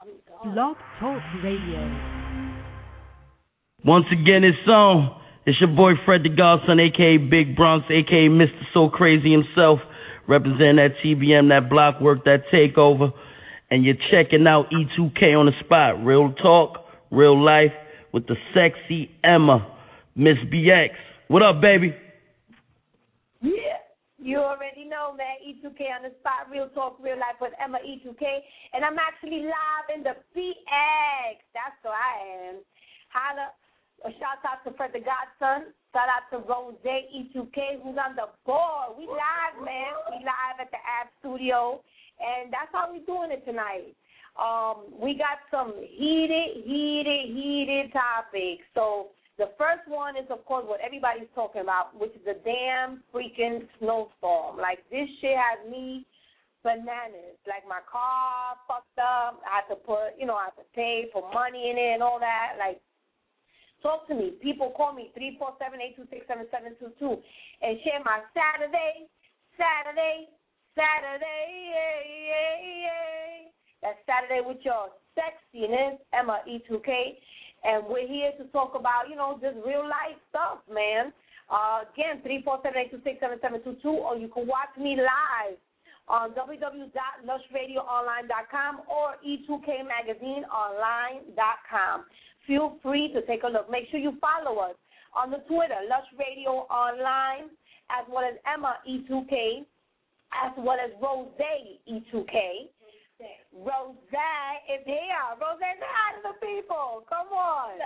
Blog Talk Radio. Once again, it's on. It's your boy Fred the Godson, a.k.a. Big Bronx, a.k.a. Mr. So Crazy himself, representing that TBM, that block work, that takeover. And you're checking out E2K on the spot. Real talk, real life, with the sexy Emma, Miss BX. What up, baby? Yeah. You already know, man, E2K on the spot, real talk, real life with Emma E2K. And I'm actually live in the BX. That's who I am. Holla, a shout out to Fred the Godson. Shout out to Rose E2K, who's on the board. We live, man. We live at the App Studio. And that's how we doing it tonight. We got some heated topics. So the first one is, of course, what everybody's talking about, which is the damn freaking snowstorm. Like, this shit has me bananas. Like, my car fucked up. I had to I had to pay for money in it and all that. Like, talk to me. People call me 347-826-7722 and share my Saturday. That's Saturday with your sexiness, Emma E2K. And we're here to talk about, just real life stuff, man. Again, 347-826-7722, or you can watch me live on www.lushradioonline.com or e2kmagazineonline.com. Feel free to take a look. Make sure you follow us on the Twitter, Lush Radio Online, as well as Emma E2K, as well as Rose E2K. Rose is here. Rose is out of the people. Come on.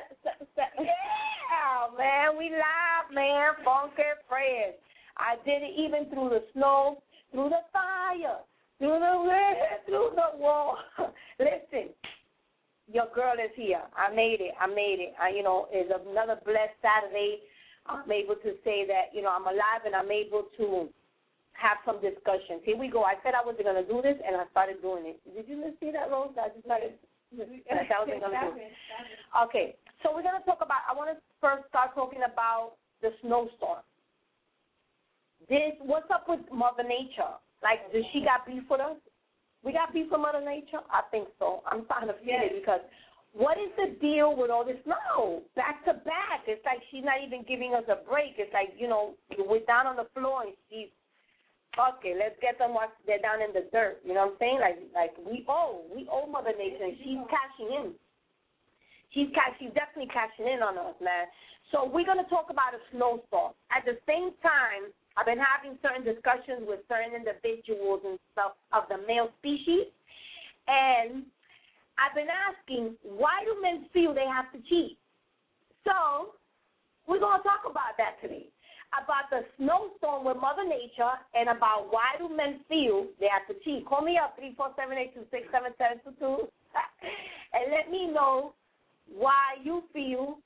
Yeah, man. We live, man. Funky Fred. I did it even through the snow, through the fire, through the wind, through the war. Listen, your girl is here. I made it. It's another blessed Saturday. I'm able to say that, I'm alive and I'm able to have some discussions. Here we go. I said I wasn't going to do this, and I started doing it. Did you see that, Rose? I just started. I wasn't going to do it. Okay, so we're going to talk about, I want to first start talking about the snowstorm. What's up with Mother Nature? Like, does she got beef with us? We got beef with Mother Nature? I think so. I'm starting to feel it because what is the deal with all this snow? Back to back. It's like she's not even giving us a break. It's like, we're down on the floor and she's, okay, let's get them while they're down in the dirt. You know what I'm saying? Like we owe Mother Nature. She's cashing in. She's definitely cashing in on us, man. So we're going to talk about a snowstorm. At the same time, I've been having certain discussions with certain individuals and stuff of the male species, and I've been asking, why do men feel they have to cheat? So we're going to talk about that today. About the snowstorm with Mother Nature and about why do men feel they have to cheat. Call me up, 347-826-7722, and let me know why you feel,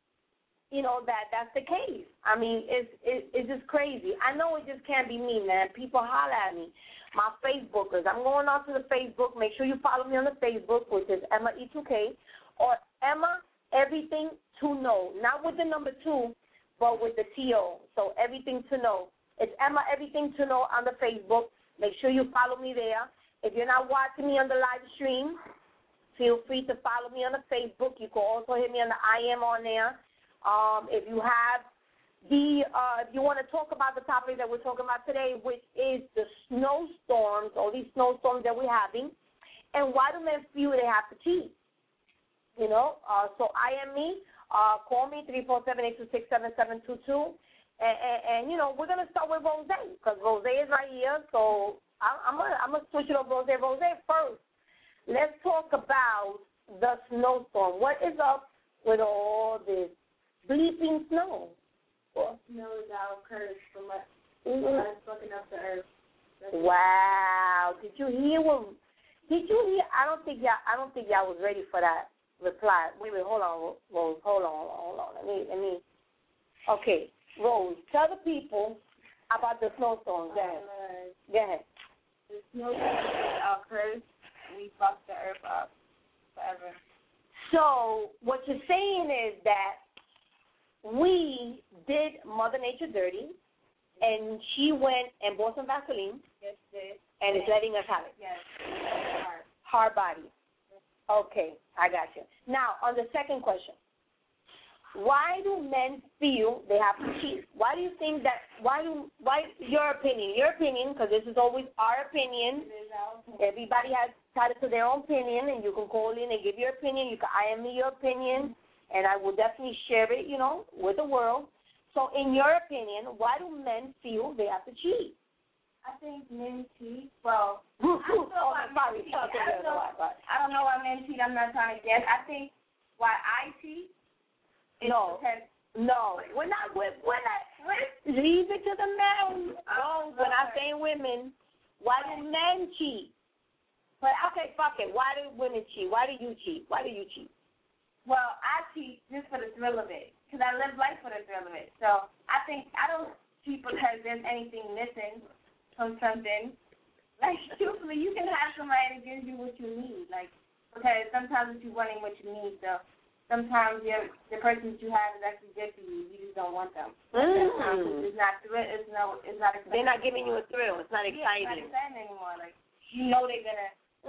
that's the case. I mean, it's just crazy. I know it just can't be me, man. People holler at me. My Facebookers. I'm going on to the Facebook. Make sure you follow me on the Facebook, which is Emma E2K, or Emma Everything to Know. Not with the number 2, but with the T-O. So Everything to Know. It's Emma Everything to Know on the Facebook. Make sure you follow me there. If you're not watching me on the live stream, feel free to follow me on the Facebook. You can also hit me on the IM on there. If you have if you want to talk about the topic that we're talking about today, which is the snowstorms, all these snowstorms that we're having, and why do men feel they have to cheat? So I am me. Call me, 347-826-7722. And we're going to start with Rose, because Rose is right here. So I'm gonna switch it up, Rose. Rose, first, let's talk about the snowstorm. What is up with all this bleeping snow? Well, snow is our curse from us. It's fucking up the earth. Wow. Did you hear? I don't think y'all was ready for that reply. Wait, hold on, Rose. Hold on. Let me. Okay, Rose, tell the people about the snowstorm. Go ahead. The snowstorm is our curse. We fucked the earth up forever. So what you're saying is that we did Mother Nature dirty, and she went and bought some Vaseline. Yes, sis. And is letting us have it. Yes. Hard body. Okay, I got you. Now, on the second question, why do men feel they have to cheat? Why do you think that, why, your opinion, because this is always our opinion. Everybody has entitled to their own opinion, and you can call in and give your opinion. You can IM me your opinion, and I will definitely share it, with the world. So in your opinion, why do men feel they have to cheat? I think men cheat. Well, I don't know why men cheat. I'm not trying to guess. I think why I cheat. No, we're not. Leave it to the men. No, we're not saying women. Why do men cheat? But okay, fuck it. Why do women cheat? Why do you cheat? Well, I cheat just for the thrill of it, because I live life for the thrill of it. So I think I don't cheat because there's anything missing from something. Like, truthfully, you can have somebody that gives you what you need, because sometimes what you want ain't what you need. So sometimes the person that you have is actually good for you. You just don't want them. It's not exciting. They're not giving you a thrill. It's not exciting. It's not exciting anymore. They're gonna.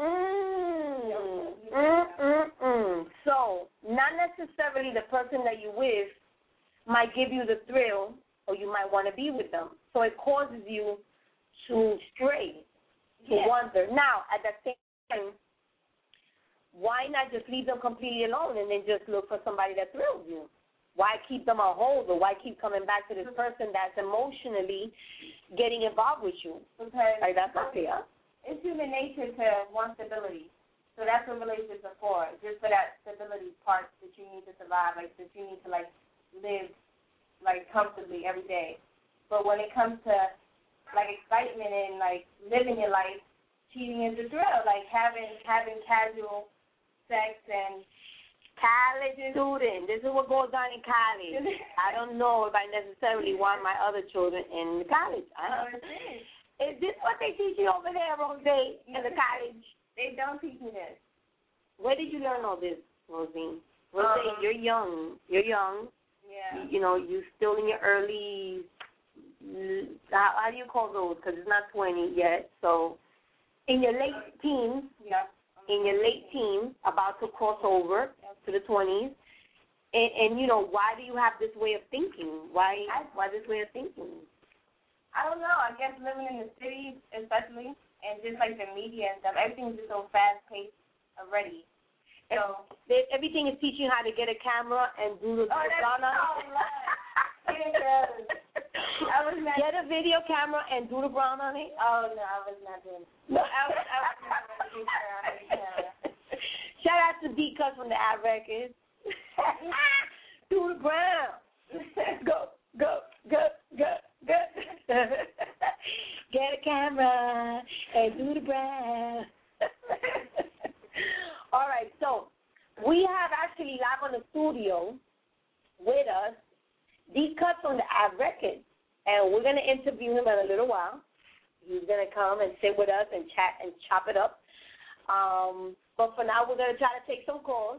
So not necessarily the person that you're with might give you the thrill, or you might want to be with them. So it causes you to stray, to wonder. Now, at the same time, why not just leave them completely alone and then just look for somebody that thrills you? Why keep them on hold, or why keep coming back to this person that's emotionally getting involved with you? Because that's not fair. It's human nature to want stability. So that's what relationships are for, just for that stability part that you need to survive, that you need to, live, comfortably every day. But when it comes to, excitement and, living your life, cheating is the thrill, having casual sex and college student. This is what goes on in college. I don't know if I necessarily want my other children in college. Is this what they teach you over there, Rose, in the college? They don't teach me this. Where did you learn all this, Rosine? Rose, you're young. Yeah. You're still in your early, how do you call those? Because it's not 20 yet. So in your late teens. Yeah. In your late teens, about to cross over to the 20s. And why do you have this way of thinking? Why this way of thinking? I don't know. I guess living in the city, especially, and just the media and stuff, everything's just so fast-paced already. So everything is teaching you how to get a camera and do the Brana. Get a video camera and do the brown on it. Oh no, I was not doing it. No, I was not doing it. Shout out to D Cuss from the Ad Records. Do the brown. Go. Get a camera and do the brown. All right, so we have actually live on the studio with us D Cuss from the Ad Records, and we're going to interview him in a little while. He's going to come and sit with us and chat and chop it up. But for now, we're going to try to take some calls.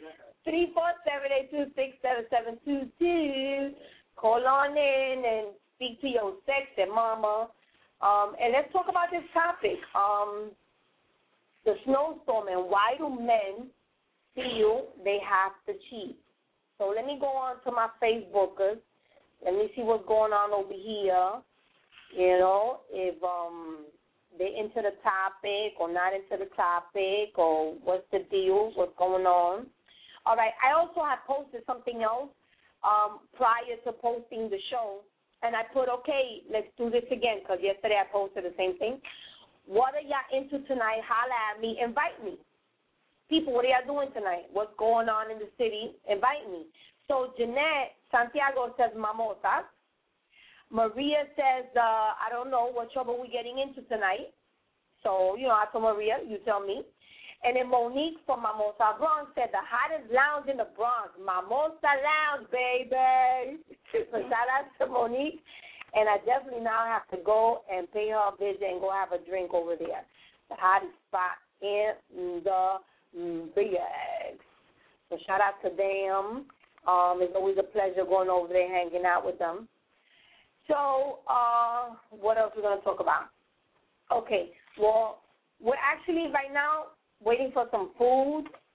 347-826-7722. Call on in and speak to your sexy mama. And let's talk about this topic, the snowstorm, and why do men feel they have to cheat? So let me go on to my Facebookers. Let me see what's going on over here. If they're into the topic or not into the topic, or what's the deal, what's going on. All right, I also have posted something else prior to posting the show, and I put, okay, let's do this again, because yesterday I posted the same thing. What are y'all into tonight? Holla at me. Invite me. People, what are y'all doing tonight? What's going on in the city? Invite me. So Jeanette Santiago says mimosas. Maria says, I don't know what trouble we're getting into tonight. So, I told Maria, you tell me. And then Monique from Mimosa Bronx said, the hottest lounge in the Bronx, Mimosa Lounge, baby. So shout out to Monique. And I definitely now have to go and pay her a visit and go have a drink over there. The hottest spot in the BX. So shout out to them. It's always a pleasure going over there hanging out with them. So what else we're going to talk about? Okay, well, we're actually right now waiting for some food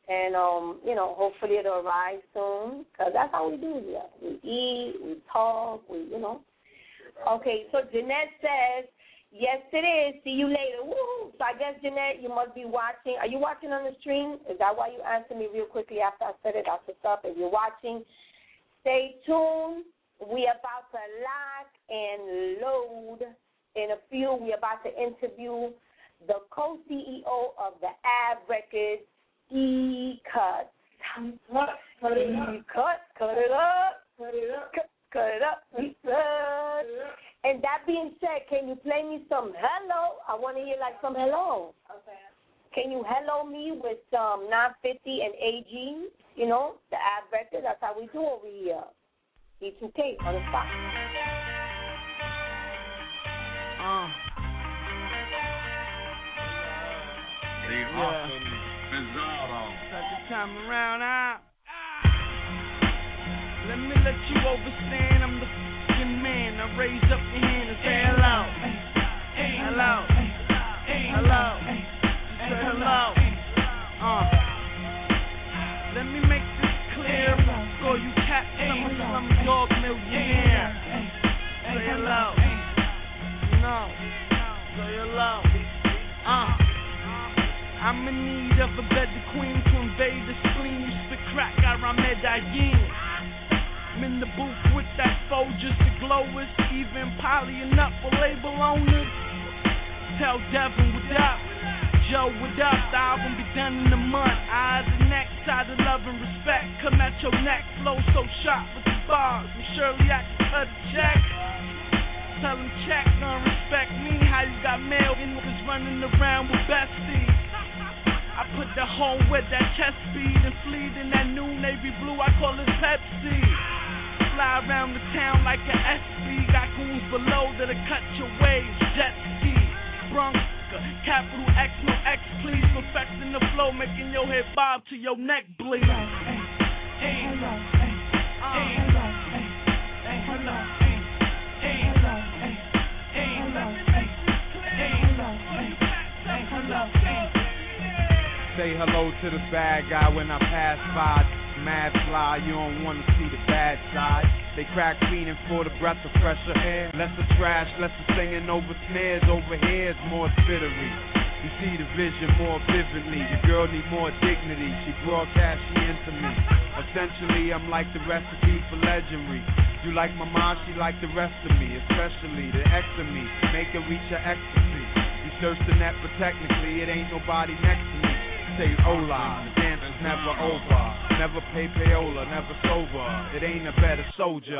And, hopefully it'll arrive soon, because that's how we do here. We eat, we talk, Okay, so Jeanette says, yes, it is. See you later. Woo! So I guess, Jeanette, you must be watching. Are you watching on the stream? Is that why you answered me real quickly after I said it? That's what's up. If you're watching, stay tuned. We about to lock and load. In a few, we about to interview the co-CEO of the Ab Records, E-Cuts. Cut it up. And that being said, can you play me some hello? I want to hear like some hello. Okay. Can you hello me with some 950 and AG? You know, the Ab Records. That's how we do over here. E2K on the spot. Second time around, let me let you overstand. I'm the f***ing man. Now raise up your hand and say hello. Hello. Hello. Just say hello. Let me make this clear. So you cat some dog millionaire. Say hello. No. Say hello. I'm in need of a better queen to invade the spleen. You spit crack, I rhyme Medellin. I'm in the booth with that foe just to glow us. Even polying up for label owners. Tell Devin what up, Joe what up. The album be done in a month. Eyes and neck, side of love and respect. Come at your neck, flow so sharp with the bars. I'm Shirley, I can cut a check. Tell them check, don't respect me. How you got male niggas running around with besties. I put the hole with that chest speed and fleet in that new navy blue, I call it Pepsi. Fly around the town like an SB, got goons below that'll cut your waves, jet ski. Bronx, capital X, no X, please. Perfecting the flow, making your head bob to your neck bleed. Say hello to the bad guy when I pass by. Mad fly, you don't wanna see the bad side. They crack cleaning for the breath of fresher air. Less of trash, less of singing over snares. Over here is more spittery. You see the vision more vividly. Your girl need more dignity. She broadcasts, she into me. Essentially, I'm like the recipe for legendary. You like my mom, she like the rest of me. Especially the X of me. Make her reach her ecstasy. You search the net, but technically it ain't nobody next to me. Say hola, the dance is never over. Never pay payola, never sober. It ain't a better soldier.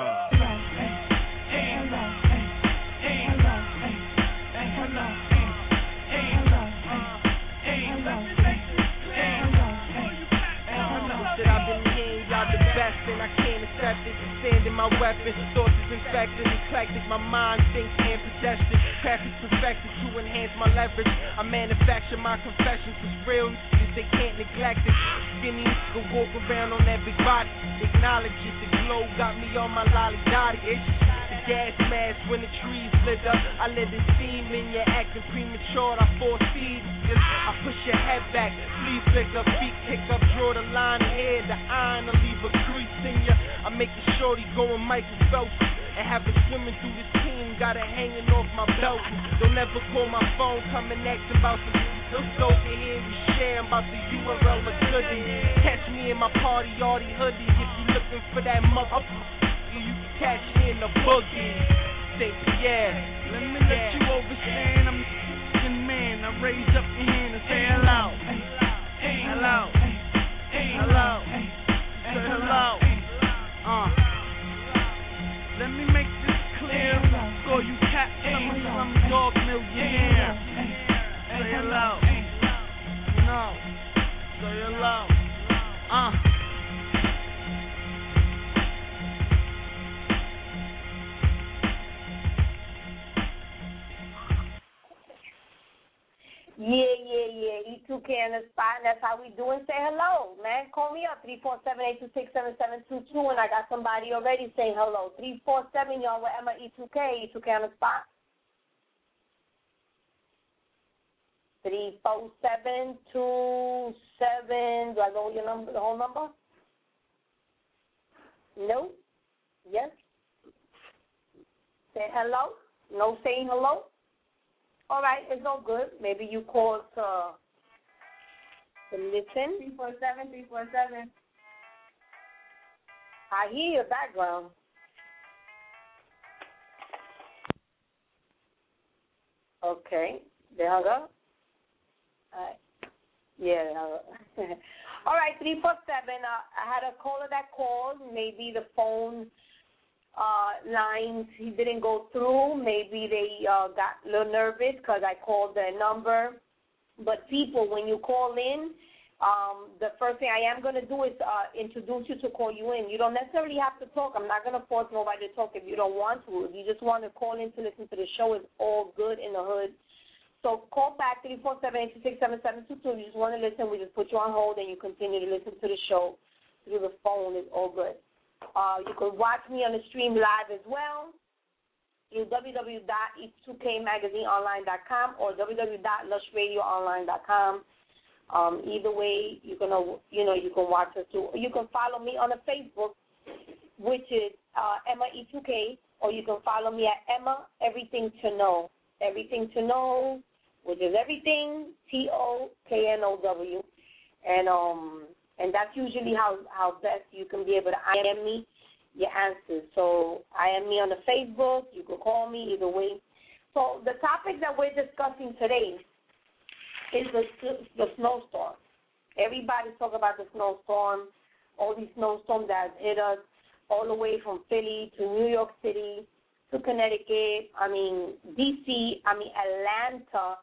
And I can't accept it. Sanding my weapons, sources infected, eclectic. My mind thinks and pedestrian. Craft is perfected to enhance my leverage. I manufacture my confessions. It's real niggas, they can't neglect it. Skinny go walk around on that big body. Acknowledge it. The glow got me on my lolly dotty. It's the gas mask when the trees lit up. I let it seem in you acting premature. I foresee this. I push your head back. Sleeve pick up, feet kick up, draw the line ahead. The iron will leave a crease in ya. I make it shorty going Michael Phelps and have it swimming through this team. Got it hanging off my belt. Don't ever call my phone, come and ask about some. Look over here, we share about the URL of goodie. Catch me in my party, arty hoodie. If you looking for that motherfucker, you can catch me in the boogie. St. Pierre, let me let you overstand. I'm the f***ing man. Now raise up your hand and say hello. Hello. Hello. Say hello. Let me make this clear. So you cat some dog millionaire. Say hello. No. Say hello. Yeah. E2K in the spot, and that's how we do. And say hello, man. Call me up, 347-826-7722, and I got somebody already saying hello. 347, y'all, with Emma E2K on the spot. 34727. Do I go with your number, the whole number? No? Yes? Say hello? No saying hello? All right, it's all good. Maybe you called to listen. 347. I hear your background. Okay. They hung up? All right. Yeah, they hung up. All right, 347. I had a caller that called. Maybe the phone lines, he didn't go through. Maybe they got a little nervous because I called their number. But people, when you call in, the first thing I am going to do is introduce you to call you in. You don't necessarily have to talk. I'm not going to force nobody to talk if you don't want to. If you just want to call in to listen to the show, it's all good in the hood. So call back 347-826-7722. If you just want to listen, we just put you on hold and you continue to listen to the show through the phone. It's all good. You can watch me on the stream live as well. It's www.e2kmagazineonline.com or www.lushradioonline.com. Either way, you can watch us too. You can follow me on the Facebook, which is Emma E2K, or you can follow me at Emma Everything to Know. Everything to Know, which is everything TOKNOW, and that's usually how best you can be able to IM me your answers. So IM me on the Facebook. You can call me either way. So the topic that we're discussing today is the snowstorm. Everybody's talking about the snowstorm, all these snowstorms that hit us all the way from Philly to New York City to Connecticut, D.C., Atlanta.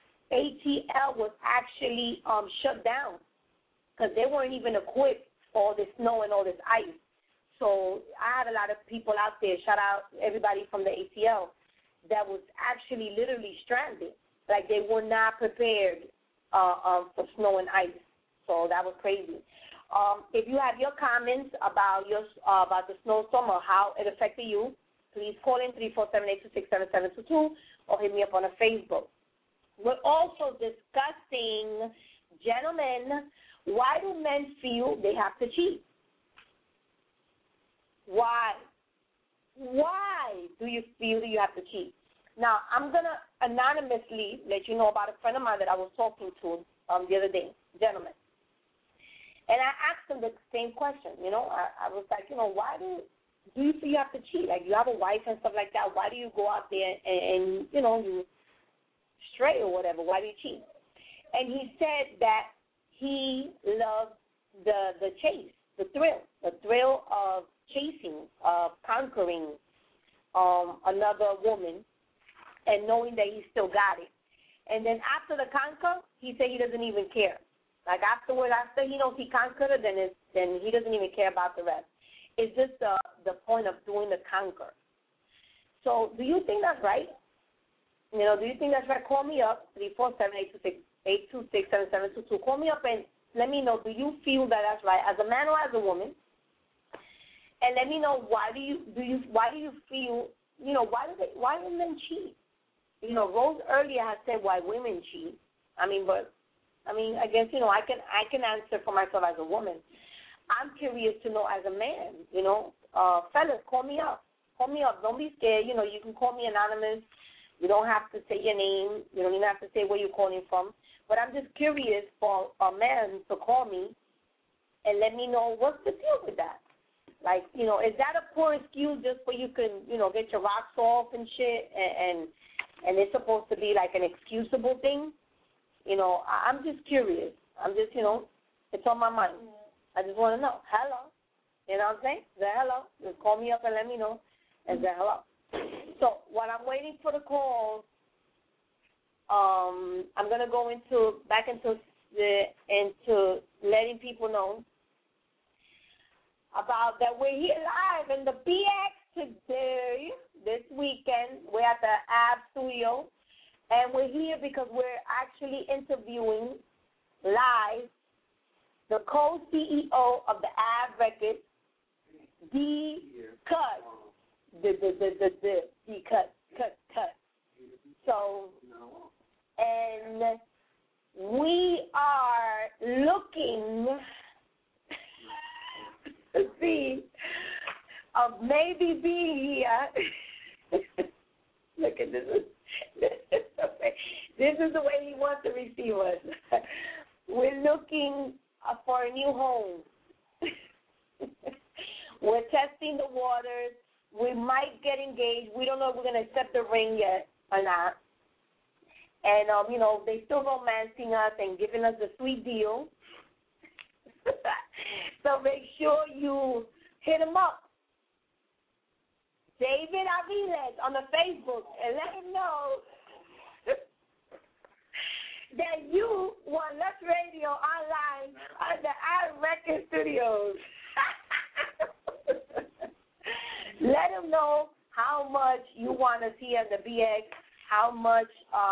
ATL was actually shut down because they weren't even equipped for all this snow and all this ice. So I had a lot of people out there, shout out everybody from the ATL, that was actually literally stranded. Like they were not prepared for snow and ice. So that was crazy. If you have your comments about the snowstorm or how it affected you, please call in 347-826-7722 or hit me up on a Facebook. We're also discussing, gentlemen, why do men feel they have to cheat? Why? Why do you feel that you have to cheat? Now, I'm going to anonymously let you know about a friend of mine that I was talking to the other day, gentlemen. And I asked him the same question, I was like, why do you feel you have to cheat? Like, you have a wife and stuff like that. Why do you go out there and you stray or whatever? Why do you cheat? And he said that he loves the chase, the thrill of chasing, of conquering another woman and knowing that he still got it. And then after the conquer, he said he doesn't even care. Like afterward, after he knows he conquered it, then he doesn't even care about the rest. It's just the point of doing the conquer. So do you think that's right? Do you think that's right? Call me up, 347-826-7722. Call me up and let me know, do you feel that that's right, as a man or as a woman? And let me know, why do you feel, why do men cheat? Rose earlier has said why women cheat. I guess, I can answer for myself as a woman. I'm curious to know as a man, fellas, call me up. Call me up. Don't be scared. You can call me anonymous. You don't have to say your name. You don't even have to say where you're calling from. But I'm just curious for a man to call me and let me know what's the deal with that. Like, is that a poor excuse just for you can, get your rocks off and shit and it's supposed to be like an excusable thing? I'm just curious. I'm just, it's on my mind. I just want to know. Hello. You know what I'm saying? Say hello. Just call me up and let me know and say hello. So while I'm waiting for the calls, I'm going to go back into letting people know about that we're here live in the BX today, this weekend. We're at the AB Studio, and we're here because we're actually interviewing live the co-CEO of the AB Records, D-Cut. D-Cut. So, and we are looking to see of maybe being here. Look at this. This is the way he wants to receive us. We're looking for a new home. We're testing the waters. We might get engaged. We don't know if we're going to accept the ring yet or not. And, they still romancing us and giving us a sweet deal. So make sure you hit them up. David Aviles on the Facebook and let him know that you want Lush Radio online at the Ad Record Studios. Let him know how much you want to see at the BX, how much,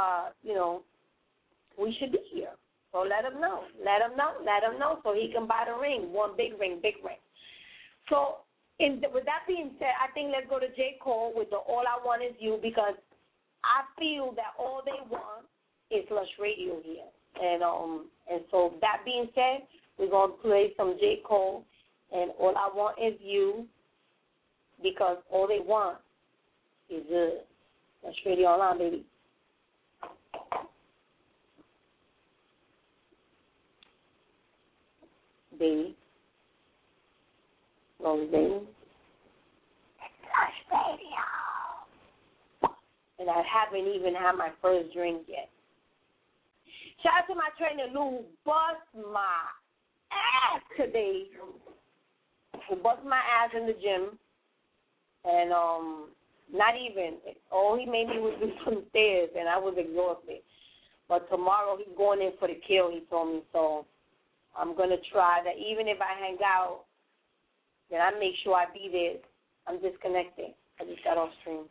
we should be here. So let him know. Let him know so he can buy the ring, one big ring. So with that being said, I think let's go to J. Cole with the All I Want Is You, because I feel that all they want is Lush Radio here. And so that being said, we're going to play some J. Cole and All I Want Is You, because all they want is Lush Radio Online, baby. Baby. Rose baby. Lush Radio. And I haven't even had my first drink yet. Shout out to my trainer, Lou, who bust my ass today. Who bust my ass in the gym. And not even. All he made me was do some stairs, and I was exhausted. But tomorrow he's going in for the kill, he told me. So I'm going to try that even if I hang out, then I make sure I be there. I'm disconnected. I just got off stream.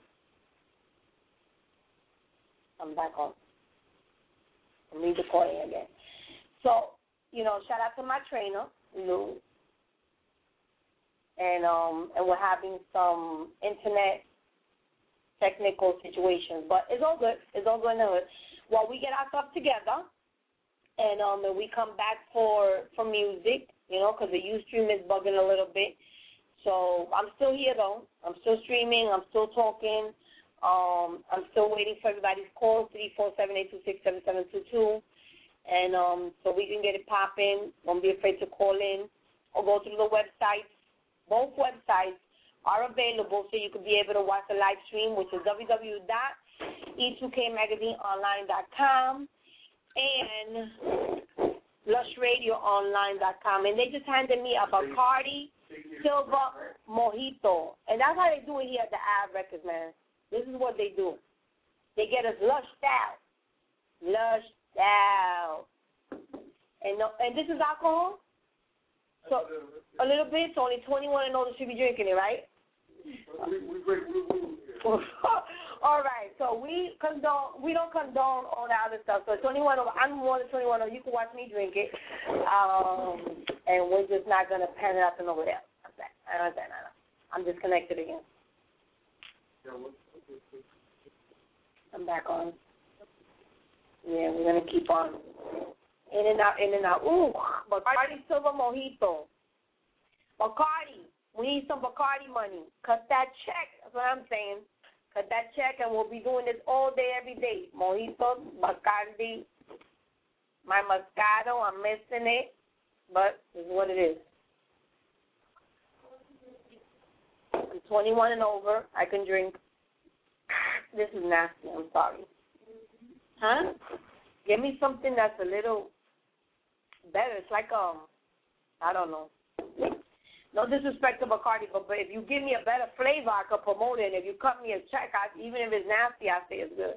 I'm back on. I'm re-recording again. So, shout out to my trainer, Lou. And we're having some internet technical situations. But it's all good. It's all good in the hood. Well, we get our stuff together, and we come back for music, because the Ustream is bugging a little bit. So I'm still here, though. I'm still streaming. I'm still talking. I'm still waiting for everybody's calls, 347-826-7722. And so we can get it popping. Don't be afraid to call in or go through the websites. Both websites are available so you can be able to watch the live stream, which is www.e2kmagazineonline.com and lushradioonline.com. And they just handed me a Bacardi Silver Mojito. And that's how they do it here at the Ad Records, man. This is what they do. They get us lushed out. Lushed out. And this is alcohol? So a little bit, so only 21 and older should be drinking it, right? All right, so we don't condone all that other stuff. So 21 over, I'm more than 21 over, you can watch me drink it, and we're just not gonna pan it up and over there. I understand. I'm disconnected again. I'm back on. Yeah, we're gonna keep on. In and out. Ooh, Bacardi Silver Mojito. Bacardi. We need some Bacardi money. Cut that check. That's what I'm saying. Cut that check, and we'll be doing this all day, every day. Mojito, Bacardi, my Moscato. I'm missing it, but this is what it is. I'm 21 and over. I can drink. This is nasty. I'm sorry. Huh? Give me something that's a little better. It's like, I don't know. No disrespect to Bacardi, but if you give me a better flavor, I could promote it. And if you cut me a check, even if it's nasty, I say it's good.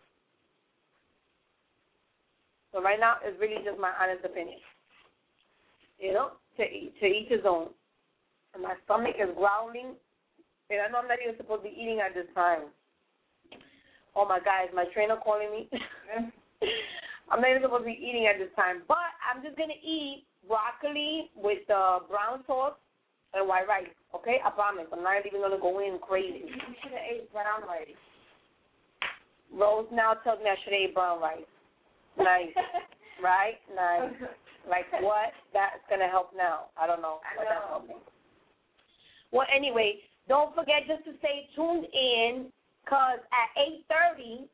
So right now, it's really just my honest opinion. To each his own. And my stomach is growling, and I know I'm not even supposed to be eating at this time. Oh, my God, is my trainer calling me? I'm not even supposed to be eating at this time. But I'm just going to eat broccoli with brown sauce and white rice, okay? I promise. I'm not even going to go in crazy. You should have ate brown rice. Rose now tells me I should have ate brown rice. Nice. Right? Nice. Like what? That's going to help now. I don't know. But that's helping. Well, anyway, don't forget just to stay tuned in because at 8:30,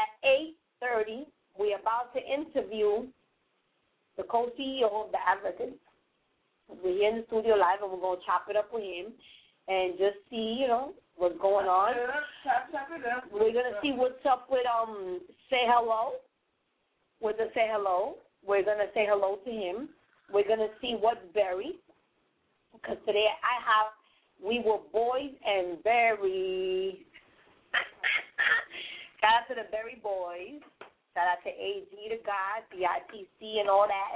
we're about to interview the co-CEO of the Africans. We're here in the studio live, and we're going to chop it up with him and just see, what's going on. We're going to see what's up with Say Hello. We're going to say hello. We're going to say hello to him. We're going to see what's buried. Because today we were boys and berries. Shout out to the Berry Boys. Shout out to AG to God, BITC, and all that.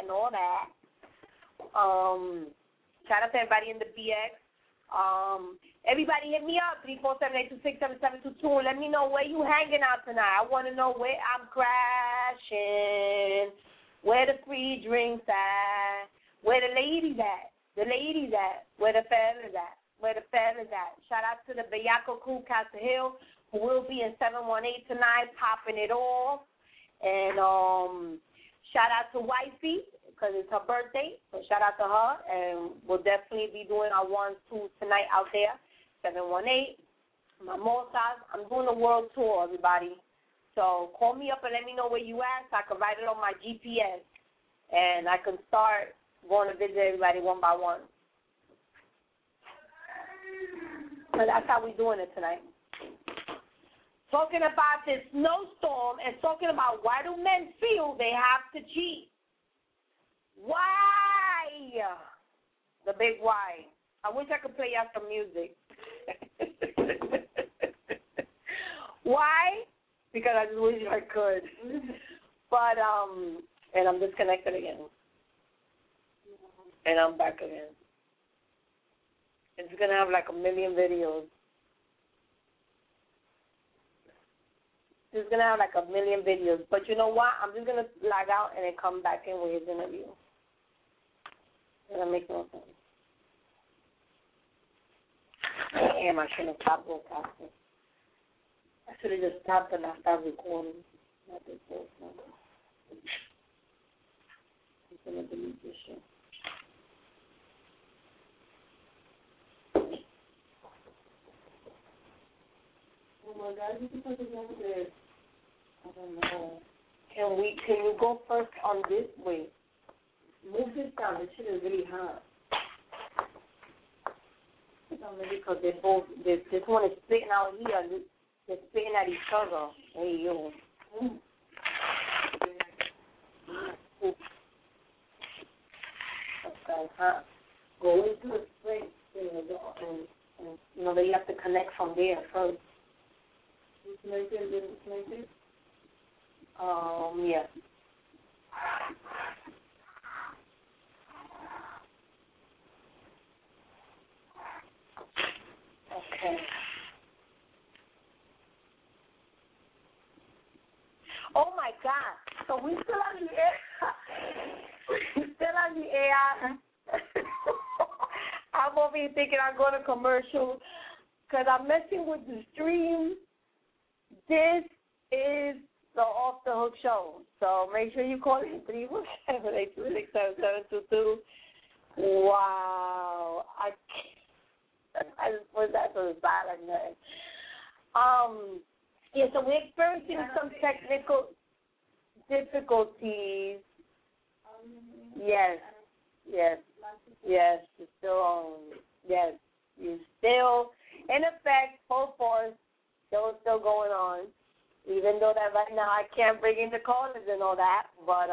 Shout out to everybody in the BX. Everybody hit me up, 347-826-7722. Let me know where you hanging out tonight. I want to know where I'm crashing, where the free drinks at, where the ladies at, where the fellas at. Shout out to the Bellaco Crew, Castle Hill, who will be in 718 tonight, popping it off. And shout out to Wifey, because it's her birthday, so shout out to her. And we'll definitely be doing our 1-2 tonight out there, 718. Mimosas. I'm doing a world tour, everybody. So call me up and let me know where you at so I can write it on my GPS. And I can start going to visit everybody one by one. So that's how we're doing it tonight. Talking about this snowstorm and talking about why do men feel they have to cheat. Why? The big why. I wish I could play out some music. Why? Because I just wish I could. But, and I'm disconnected again. And I'm back again. It's going to have like a million videos. It's going to have like a million videos. But you know what? I'm just going to log out and then come back in with his interview. Doesn't make no sense. Damn, I shouldn't have stopped broadcasting. I should have just stopped and I stopped recording. Not this whole thing. I'm going to delete this shit. Oh my God, you can put this over there. I don't know. Can you go first on this way? Move this down. This shit is really hot. Because they both, this one is spitting out here. They're spitting at each other. Hey, yo. Okay, huh? Go into the spring and they have to connect from there first. Yeah. Okay. Oh my God! So we still on the air. I'm over here thinking I'm going to commercial because I'm messing with the stream. This is the Off the Hook show. So make sure you call in 347-826-7722. Wow. I just put that to the side like that. Yeah, so we're experiencing some technical difficulties. Yes. It's still on. Yes. You're still in effect, full force. Still going on, even though that right now I can't bring in the callers and all that. But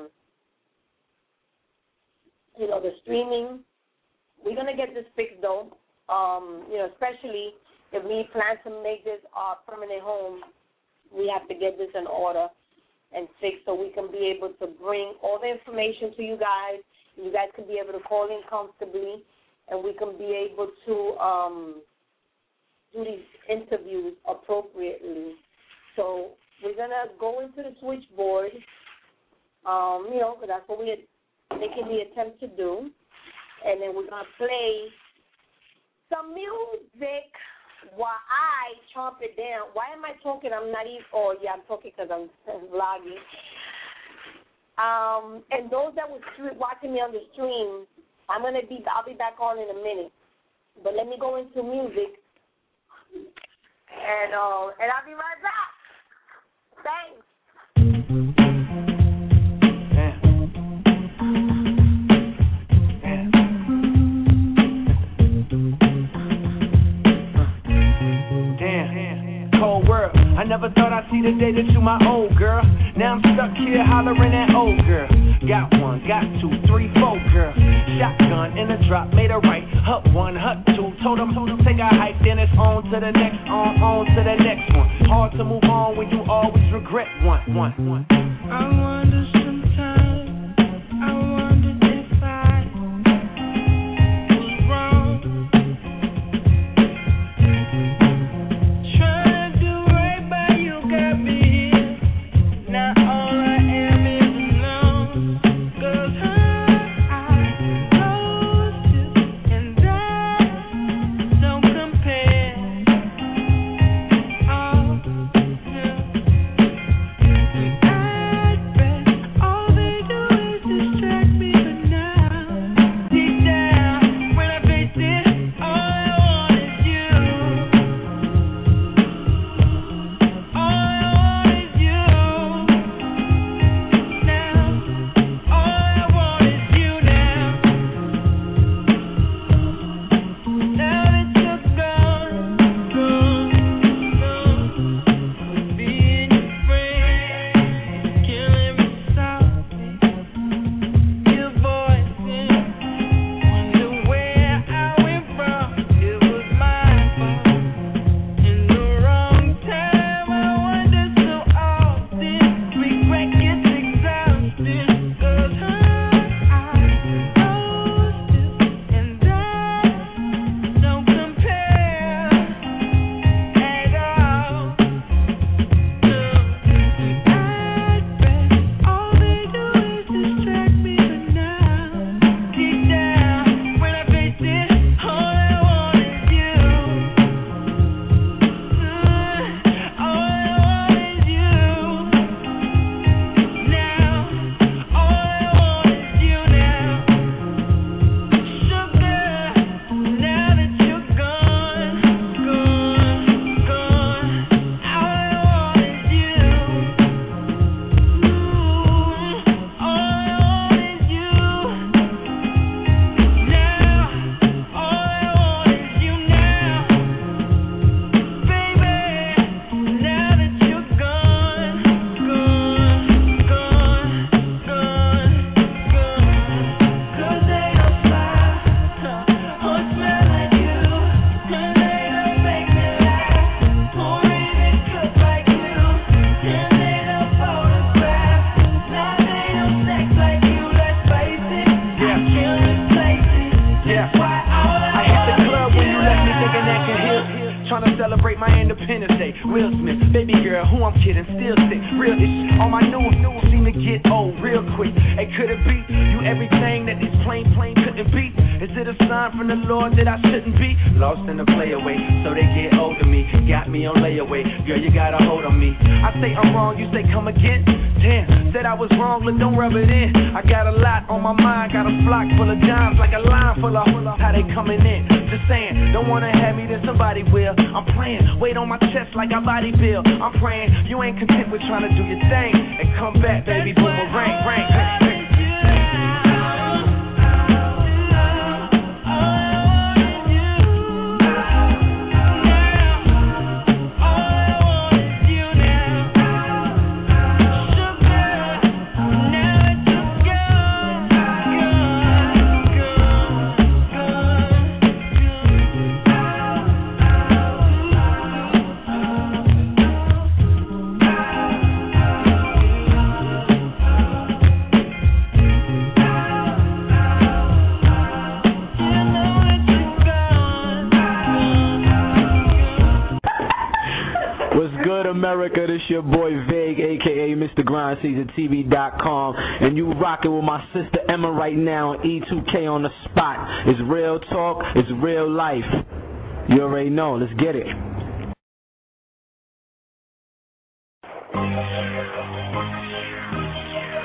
the streaming, we're gonna get this fixed though. Especially if we plan to make this our permanent home, we have to get this in order and fixed so we can be able to bring all the information to you guys. You guys can be able to call in comfortably, and we can be able to do these interviews appropriately. So we're going to go into the switchboard, because that's what we're making the attempt to do. And then we're going to play some music while I chomp it down. Why am I talking? I'm not even, I'm talking because I'm vlogging. And those that were watching me on the stream, I'll be back on in a minute. But let me go into music, and I'll be right back. Thanks. I never thought I'd see the day that you my old girl. Now I'm stuck here hollering at old girl. Got one, got two, three, four, girl. Shotgun in a drop, made a right. Hut one, hut two. Told him take a hike, then it's on to the next, on to the next one. Hard to move on when you always regret one. I wonder sometimes, I wondered if I was wrong. America, this your boy Vague, aka Mr. GrindSeasonTV.com, and you rocking with my sister Emma right now on E2K on the spot. It's real talk, it's real life. You already know, let's get it.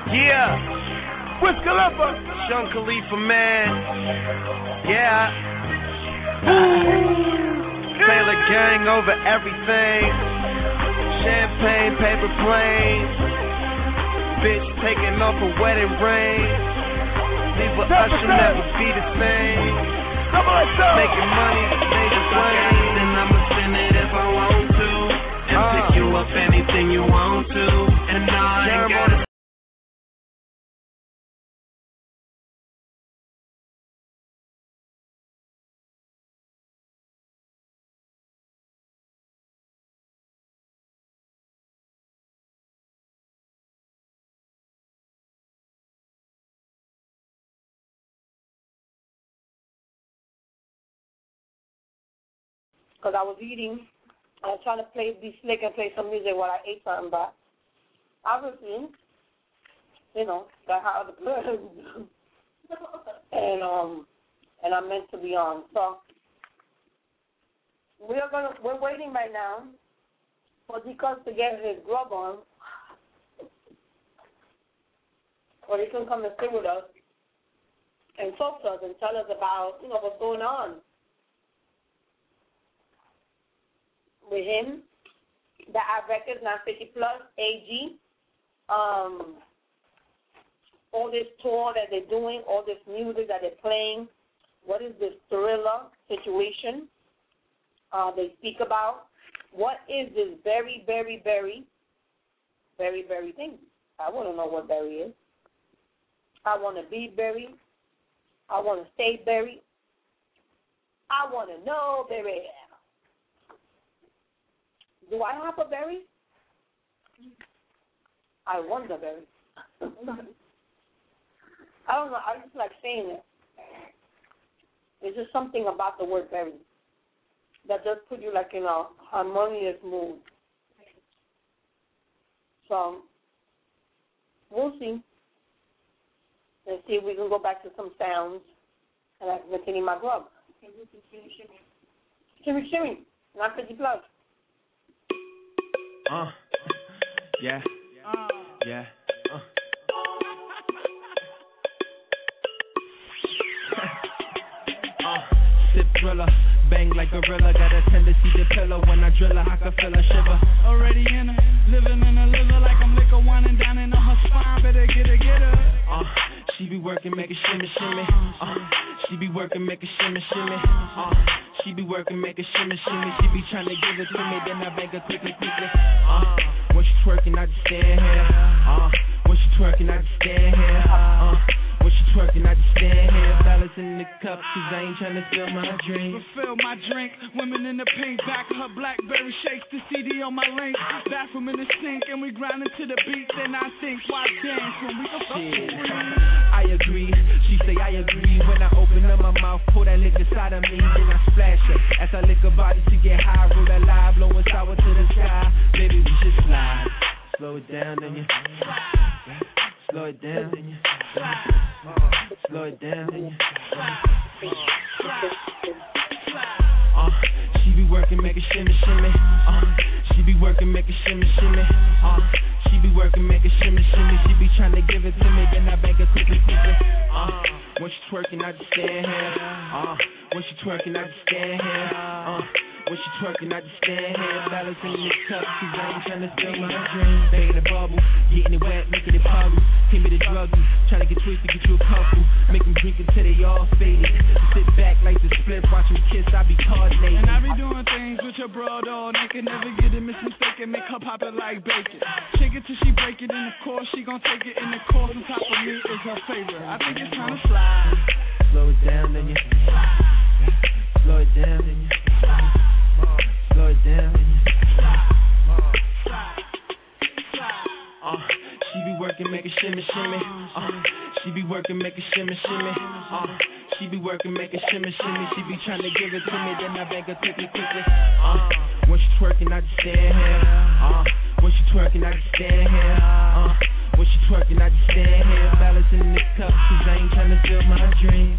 Yeah. Wiz Khalifa. Sean Khalifa, man. Yeah. Taylor gang over everything. Champagne, paper planes. Bitch taking off a wedding ring. Leave with us, you'll never be the same. Making money, major ways. And I'ma spend it if I want to. And pick you up anything you want to. And I ain't gotta. Because I was eating, I was trying to be slick and play some music while I ate something, but obviously, you know, that's how the person and I'm meant to be on. So we're waiting right now for Deacon to get his grub on, or he can come and sit with us and talk to us and tell us about, you know, what's going on with him, the Ad Records 950 Plus, AG, all this tour that they're doing, all this music that they're playing. What is this Thriller situation they speak about? What is this very, very, very, very, very thing? I want to know what Berry is. I want to be Berry. I want to stay Berry. I want to know Berry. Do I have a berry? I wonder, berry. I don't know. I just like saying it. It's just something about the word berry that does put you like in a harmonious mood. So we'll see. And see if we can go back to some sounds and I can continue my grub. Shimmy, not 50 plus. Yeah. Yeah. Sip Thriller, bang like a gorilla. Got a tendency to pillow when I drill her. I can feel her shiver. Already in her, living in a liver like I'm liquor winding down into her spine. Better get her. She be working, make it shimmy, shimmy. She be working, make it shimmy, shimmy. She be working, make it shimmy, shimmy. She be trying to give it to me, then I bang her quickly, quickly. When she twerking, I just stand here. When she twerking, I just stand here. When she twerking, I just stand here. Fellas in the cup, cause I ain't trying to spill my drink. Refill my drink, women in the pink. Back her Blackberry shakes, the CD on my link. Bathroom in the sink, and we grinding to the beat. Then I think, why dance when we can fuck for free? I agree, she say I agree. When I open up my mouth, pour that liquor inside of me. Then I splash her, as I lick her body to get high. Roll that live, blowing sour to the sky. Baby, we just slide. Slow it down, then you slow it down, then you slow it down, then you she be working, make it shimmy, shimmy. She be working, make it shimmy, shimmy. She be working, make it shimmy, shimmy. She be trying to give it to me, then I bang her quickly, quickly. When she twerking, I just stand here. When she twerking, I just stand here. When she twerking, I just stand here. Fellas in the cup, cause I ain't trying to spill my drink. Banging the bubble, getting it wet, making it puddle. Hit me to drug you, trying to get twisted, get you a couple. Make them drink until they all faded. Sit back like the split, watch them kiss, I be coordinating. And I be doing things with your bro, though. They can never get it mistaken, make her pop it like bacon. Shake it till she break it, and of course she gon' take it. And the course on top of me is her favorite. I think it's time to slide. Slow it down, then you slow it down, then you slow it down, then you she be working, make it shimmy, shimmy. She be working, make it shimmy, shimmy. She be working, make it shimmy, shimmy. She be trying to give it to me, then I bang her quickly, quickly. When she twerking, I just stand here. When she twerking, I just stand here. When she twerking, I just stand here. Fellas in the cup, cause I ain't trying to fill my drink.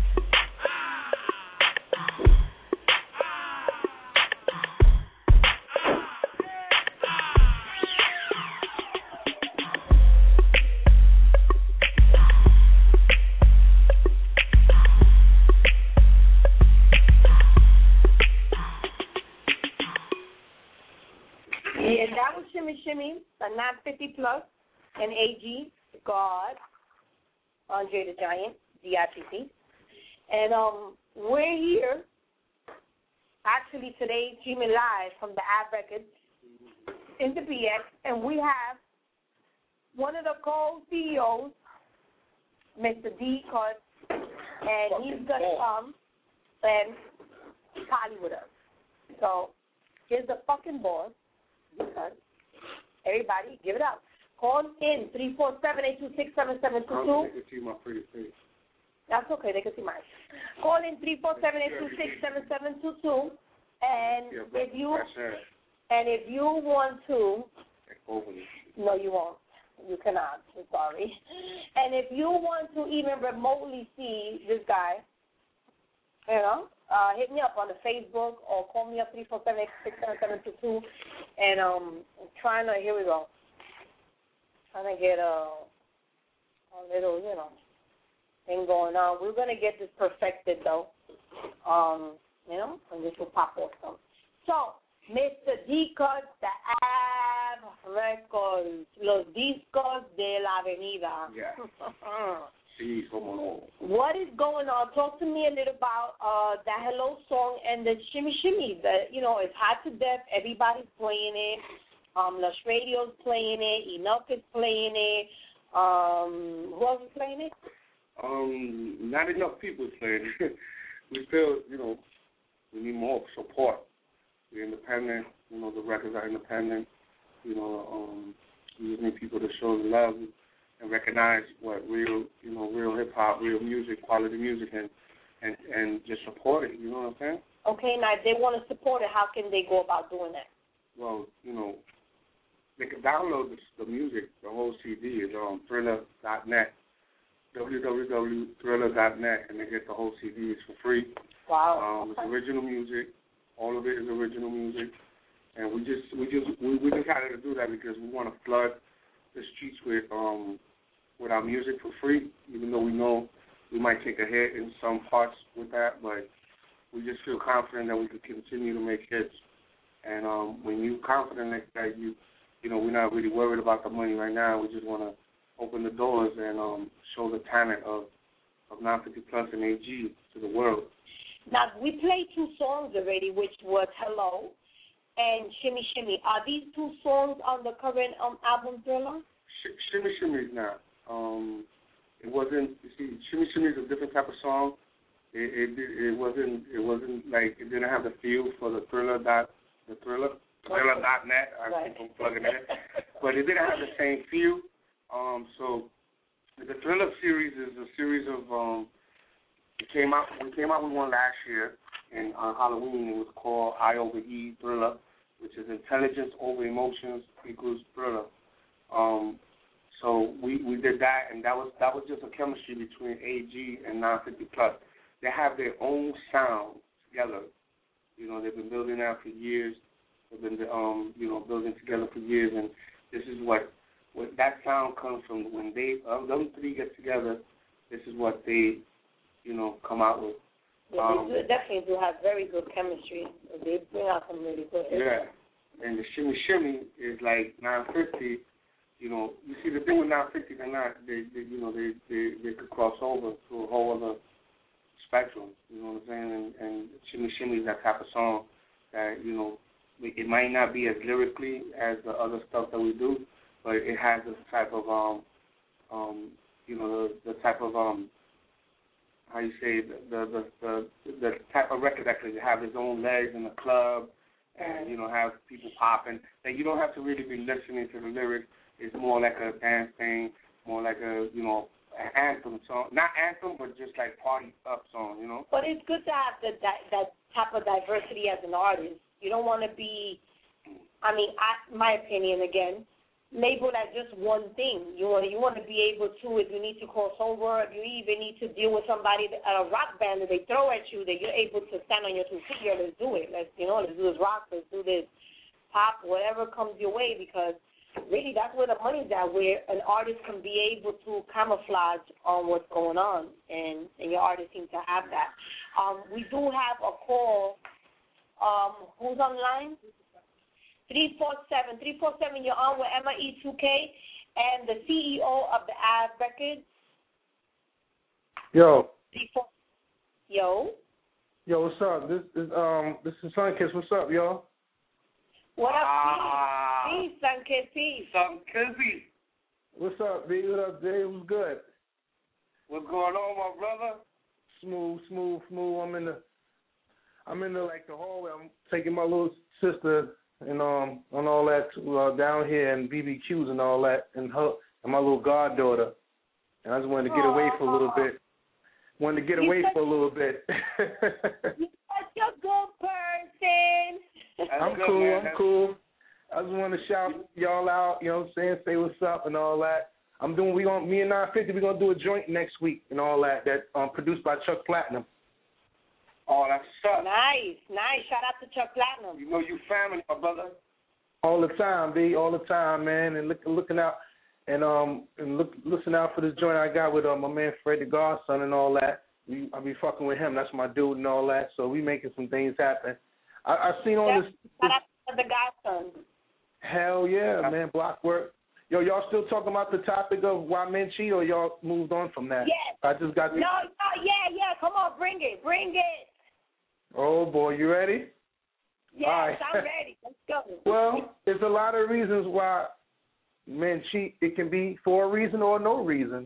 Shimmy, the 950 Plus, and AG, God, Andre the Giant, DITC. And we're here, actually today, streaming live from the Ab Records in the BX, and we have one of the co-CEOs, Mr. D. Cut, and he's going to come and party with us. So here's the fucking boss, D. Cut. Everybody, give it up. Call in 347-826-7722. They can see my pretty face. That's okay. They can see mine. Call in 347-826-7722, and if you want to, no, you won't. You cannot. I'm sorry. And if you want to even remotely see this guy, you know, hit me up on the Facebook or call me up 347-826-7722, and I'm trying to. Here we go. Trying to get a little, you know, thing going on. We're going to get this perfected, though, you know, and this will pop off some. So, Mr. D. Cut, the Ab Records, los discos de la avenida. Yeah. Sí, cómo no. What is going on? Talk to me a little about that Hello song and the Shimmy Shimmy. That, you know, it's hot to death. Everybody's playing it. Lush Radio's playing it. Enoch is playing it. Who else is playing it? Not enough people playing it. We feel, you know, we need more support. We're independent. You know, the records are independent. You know, we just need people to show the love and recognize what real, you know, real hip hop, real music, quality music, and just support it. You know what I'm saying? Okay. Now, if they want to support it, how can they go about doing that? Well, you know, they can download the music, the whole CD is on Thriller.net, www.thriller.net, and they get the whole CD. It's for free. Wow. It's original music. All of it is original music, and we just decided to do that because we want to flood the streets with our music for free. Even though we know we might take a hit in some parts with that, but we just feel confident that we could continue to make hits. And when you're confident like that, you know, we're not really worried about the money right now. We just want to open the doors and show the talent of 950 Plus and AG to the world. Now, we played two songs already, which was Hello and Shimmy Shimmy. Are these two songs on the current album Thriller? Shimmy Shimmy is not. It wasn't. You see, Shimmy Shimmy is a different type of song. It wasn't like, it didn't have the feel for the Thriller.net. I keep on plugging that. But it didn't have the same feel. So the Thriller series is a series of we came out with one last year on Halloween. It was called I Over E Thriller, which is intelligence over emotions equals Thriller. So we did that, and that was just a chemistry between AG and 950 Plus. They have their own sound together. You know, they've been building that for years. They've been you know, building together for years, and this is what that sound comes from. When them three get together, this is what they, you know, come out with. Yeah, they definitely do have very good chemistry. They bring out some really good hits. Yeah, and the Shimmy Shimmy is like 950. You know, you see the thing with 950, they could cross over to a whole other spectrum. You know what I'm saying? And Shimmy Shimmy is that type of song that, you know, it might not be as lyrically as the other stuff that we do, but it has this type of you know, the type of how you say, the type of record that could have its own legs in the club and, you know, have people popping. And you don't have to really be listening to the lyrics. It's more like a dance thing, more like a, you know, an anthem song. Not anthem, but just like party up song, you know. But it's good to have that type of diversity as an artist. You don't want to be, I mean, my opinion again, labeled as just one thing. You want to be able to, if you need to cross over, if you even need to deal with somebody at a rock band that they throw at you, that you're able to stand on your 2 feet. Let's do it. Let's do this rock. Let's do this pop. Whatever comes your way, because really that's where the money's at. Where an artist can be able to camouflage on what's going on, and your artists seem to have that. We do have a call. Who's online? 347. You're on with Emma E2K and the CEO of the Ab Records. Yo. Yo, what's up? This is Sunkiss. What's up, y'all? What up, peace, Sunkiss, peace. Sunkissy. What's up, B? What up, Dave? What's good? What's going on, my brother? Smooth. I'm in the like the hallway. I'm taking my little sister and on all that down here and BBQs and all that, and my little goddaughter. And I just wanted to get away for a little bit. You're such a good person. I'm cool. I just want to shout y'all out, you know what I'm saying, say what's up and all that. Me and 950, we're going to do a joint next week and all that produced by Chuck Platinum. Oh, that's what's up. Nice. Shout out to Chuck Platinum. You know you family, my brother. All the time, B, all the time, man, and looking out. Listen out for this joint I got with my man Fred the Godson and all that. I be fucking with him. That's my dude and all that. So we making some things happen. I seen all this. Shout out to the Godson. Hell yeah, man. Block work. Yo, y'all still talking about the topic of why men cheat, or y'all moved on from that? Yes. I just got. Yeah. Come on, bring it. Oh boy, you ready? Yes, right. I'm ready. Let's go. Well, there's a lot of reasons why men cheat. It can be for a reason or no reason.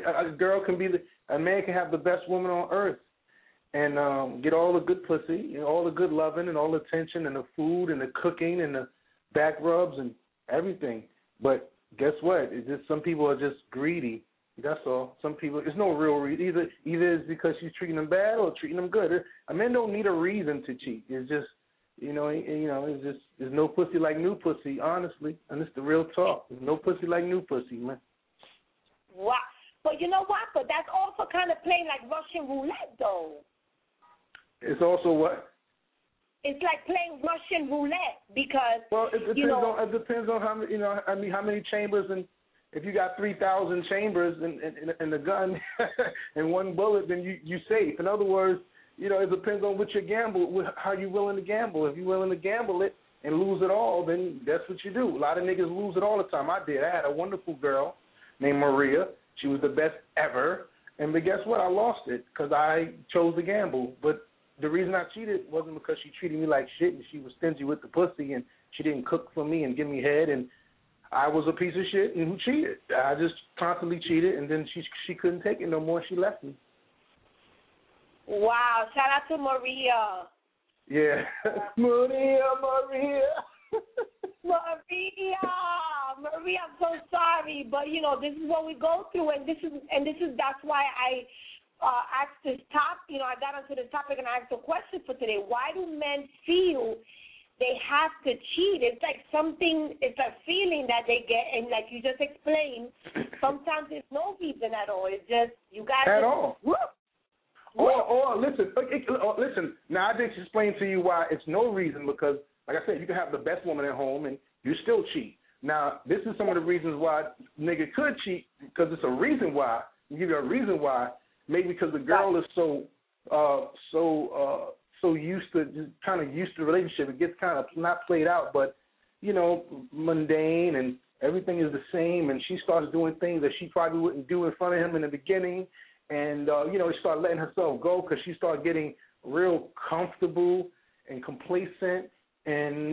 A man can have the best woman on earth and get all the good pussy and all the good loving and all the attention and the food and the cooking and the back rubs and everything. But guess what? It's just some people are just greedy. That's all. Some people, there's no real reason. Either it's because she's treating them bad or treating them good. A man don't need a reason to cheat. It's just, there's no pussy like new pussy, honestly. And it's the real talk. There's no pussy like new pussy, man. Wow. But you know what? But that's also kind of playing like Russian roulette, though. It's also what? It's like playing Russian roulette because it depends on how many chambers, and if you got 3,000 chambers in the gun and one bullet, then you safe. In other words, it depends on what you gamble, how you willing to gamble. If you're willing to gamble it and lose it all, then that's what you do. A lot of niggas lose it all the time. I did. I had a wonderful girl named Maria. She was the best ever. But guess what? I lost it because I chose to gamble. But the reason I cheated wasn't because she treated me like shit and she was stingy with the pussy and she didn't cook for me and give me head and I was a piece of shit and who cheated. I just constantly cheated and then she couldn't take it no more. She left me. Wow. Shout out to Maria. Yeah. Maria. Maria, I'm so sorry, but this is what we go through, and that's why I asked this topic. I got onto this topic and I asked a question for today. Why do men feel they have to cheat? It's like it's a feeling that they get, and like you just explained, sometimes there's no reason at all. It's just you guys at all. Or listen. Now I just explained to you why it's no reason because, like I said, you can have the best woman at home and you still cheat. Now this is some of the reasons why nigga could cheat because it's a reason why. I'll give you a reason why. Maybe because the girl is so used to the relationship. It gets kind of not played out, but mundane and everything is the same. And she starts doing things that she probably wouldn't do in front of him in the beginning. And she started letting herself go because she started getting real comfortable and complacent. And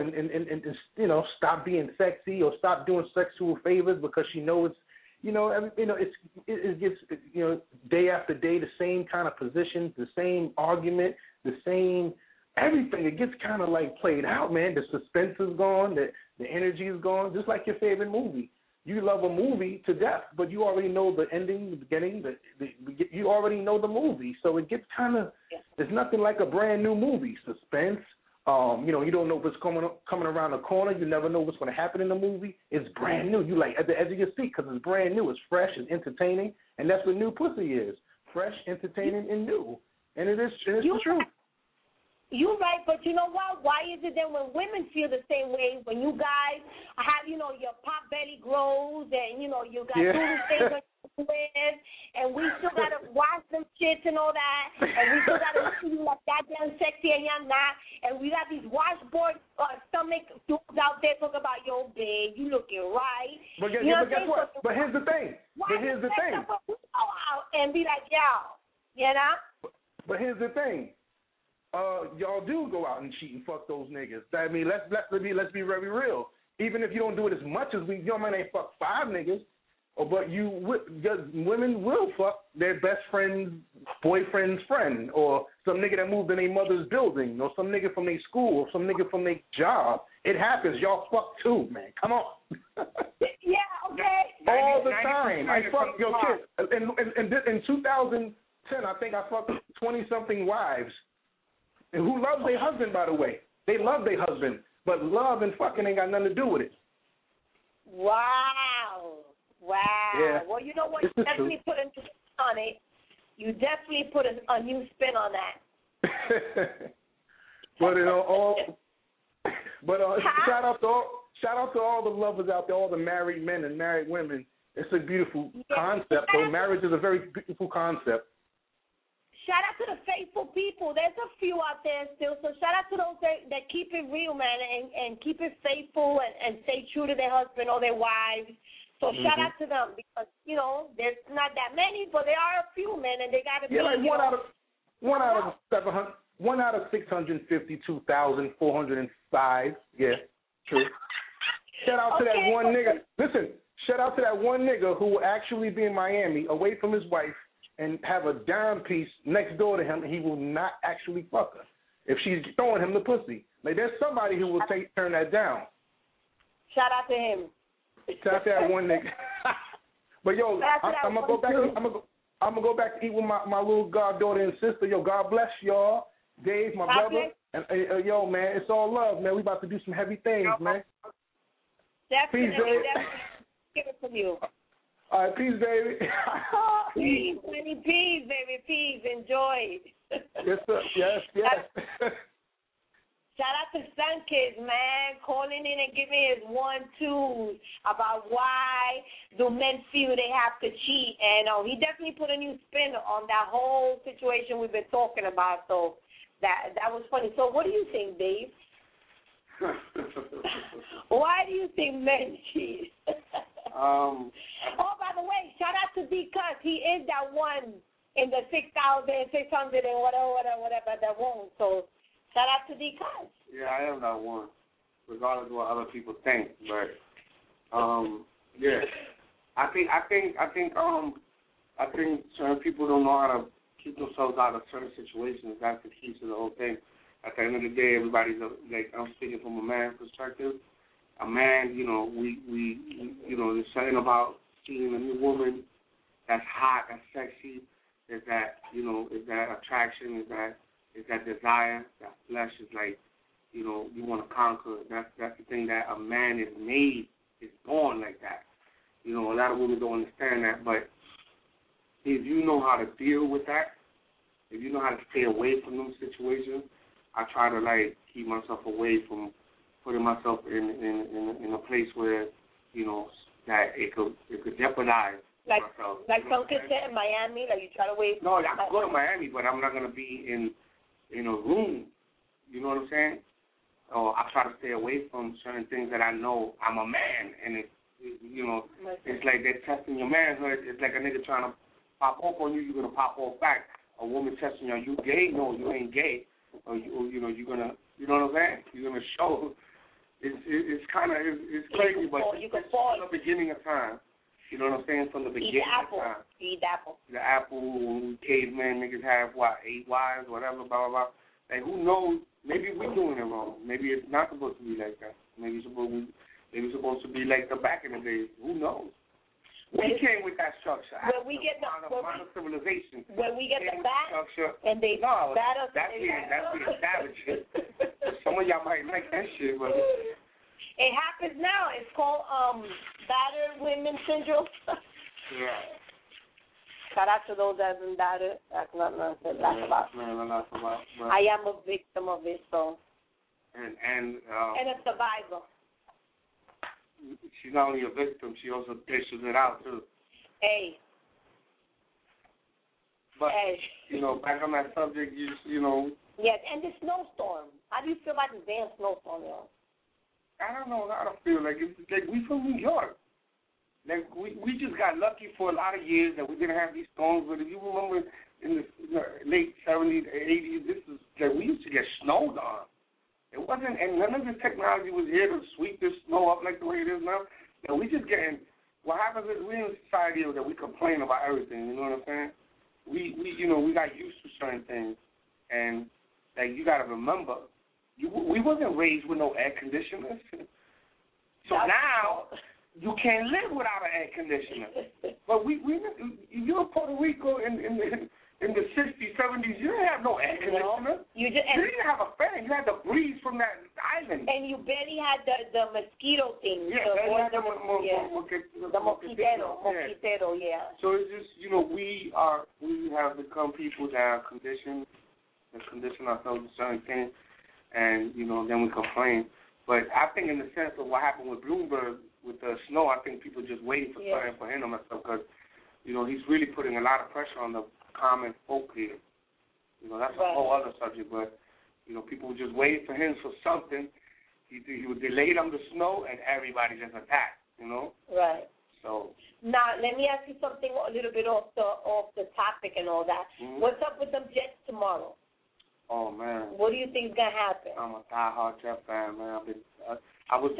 stop being sexy or stop doing sexual favors because she knows it gets day after day the same kind of positions, the same argument, the same everything. It gets kind of like played out, man. The suspense is gone, the energy is gone, just like your favorite movie. You love a movie to death, but you already know the ending, the beginning. You already know the movie, so it gets kind of. It's nothing like a brand new movie. Suspense. You don't know what's coming around the corner. You never know what's going to happen in the movie. It's brand new. You like at the edge of your seat because it's brand new. It's fresh. It's entertaining, and that's what new pussy is: fresh, entertaining, and new. And it's the truth. You're right, but you know what? Why is it that when women feel the same way, when you guys have, your pot belly grows and, you got little things with, and we still got to wash them shits and all that, and we still got to see you like that damn sexy and you're not, and we got these washboard stomach dudes out there talk about your big, you looking right. But guess what? But here's the thing. Go out and be like, yo, you know? But here's the thing. Y'all do go out and cheat and fuck those niggas. I mean, let's be very real. Even if you don't do it as much as we, your man ain't fuck 5 niggas. But women will fuck their best friend's boyfriend's friend, or some nigga that moved in their mother's building, or some nigga from their school, or some nigga from their job. It happens. Y'all fuck too, man. Come on. Yeah, okay. All the time. I fuck your kid. In 2010, I think I fucked 20-something wives, and who loves their husband, by the way. They love their husband, but love and fucking ain't got nothing to do with it. Wow. Yeah. Well, you know what? You definitely put a new spin on it. You definitely put a new spin on that. Shout out to all the lovers out there, all the married men and married women. It's a beautiful concept. So marriage is a very beautiful concept. Shout out to the faithful people. There's a few out there still. So shout out to those that keep it real, man, and keep it faithful and stay true to their husband or their wives. So shout out to them, because, you know, there's not that many, but there are a few, men, and they got to be. Yeah, like one out of 652,405. Yeah, true. Shout out to that one nigga. Listen, shout out to that one nigga who will actually be in Miami, away from his wife, and have a dime piece next door to him, and he will not actually fuck her if she's throwing him the pussy. Like, there's somebody who will turn that down. Shout out to him. Shout out to that one nigga. But yo, I'm gonna go back. I'm gonna go back to eat with my little goddaughter and sister. Yo, God bless y'all, Dave, my brother, and yo, man, it's all love, man. We about to do some heavy things, man. Definitely, peace, baby. Give it from you. All right, peace, baby. Peace, baby, peace. Enjoy. Yes, sir. Yes. Shout out to Sun Kids, man, calling in and giving his 1-2s about why do men feel they have to cheat. And he definitely put a new spin on that whole situation we've been talking about. So that was funny. So what do you think, Dave? Why do you think men cheat? Oh, by the way, shout out to D. Cuss. He is that one in the 6,600 and whatever that won't. So shout out to D. Cuss. Yeah, I am that one, regardless of what other people think. But yeah, I think certain people don't know how to keep themselves out of certain situations. That's the key to the whole thing. At the end of the day, everybody's like, I'm speaking from a man's perspective. A man, we there's something about seeing a new woman that's hot, that's sexy. Is that attraction? Is that desire? That flesh is like, you want to conquer. That's the thing that a man is made, is born like that. A lot of women don't understand that, but if you know how to deal with that, if you know how to stay away from those situations, I try to keep myself away from putting myself in a place where that it could jeopardize myself. Like some kids said in Miami, you try to wait. No, I can go to Miami, but I'm not gonna be in a room. You know what I'm saying? Or I try to stay away from certain things that I know I'm a man, and it's like they're testing your manhood. It's like a nigga trying to pop off on you. You're gonna pop off back. A woman testing you, are you gay? No, you ain't gay. Or you're gonna, you know what I'm saying? You're gonna show. It's kind of crazy, but it's from the beginning of time. You know what I'm saying? From the beginning of time. Eat the apple. The apple, caveman niggas have 8 wives, whatever, blah blah blah. Like, who knows? Maybe we're doing it wrong. Maybe it's not supposed to be like that. Maybe it's supposed to be like the back in the days. Who knows? We came with that structure. When we get the modern civilization. When we get the bat structure, and they bat us. That's being savage. Some of y'all might like that shit, but it happens now. It's called battered women syndrome. Yeah. Shout out to those that have been battered. That's not nonsense. That's about. I am a victim of it, so. And a survivor. She's not only a victim, she also dishes it out too. Hey. But back on that subject, you know. Yes, and the snowstorm. How do you feel about this damn snowstorm, y'all. I don't know how to feel. Like we from New York. Like we just got lucky for a lot of years that we didn't have these storms. But if you remember in the late 70s, 80s, this is like we used to get snowed on. It wasn't, and none of this technology was here to sweep this snow up like the way it is now. And we just getting. What happens is we're in a society that we complain about everything. You know what I'm saying? We got used to certain things, and like you got to remember. We wasn't raised with no air conditioners. So now you can't live without an air conditioner. But you're in Puerto Rico in the 60s, 70s, you didn't have no air conditioner. You didn't have a fan. You had the breeze from that island. And you barely had the mosquito thing. Yeah, the mosquitero, yeah. So it's just, we have become people that are conditioned ourselves to certain things. And, then we complain. But I think in the sense of what happened with Bloomberg, with the snow, I think people just waiting for something for him and stuff because, he's really putting a lot of pressure on the common folk here. That's a whole other subject. But, people were just waiting for him for something. He would delay them the snow and everybody just attacked, Right. So. Now, let me ask you something a little bit off the topic and all that. Mm-hmm. What's up with them Jets tomorrow? Oh, man. What do you think is going to happen? I'm a diehard Jet fan, man. I was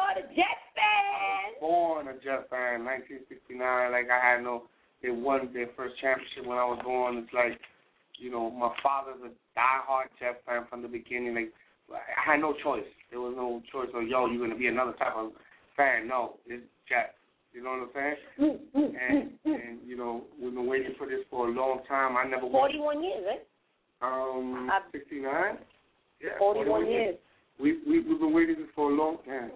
born a Jet fan, 1969. Like, they won their first championship when I was born. It's like, my father's a diehard Jet fan from the beginning. Like, I had no choice. There was no choice of, you're going to be another type of fan. No, it's Jets. You know what I'm saying? And we've been waiting for this for a long time. 41 years, right? 69? Yeah, 41 years. We've been waiting for a long time.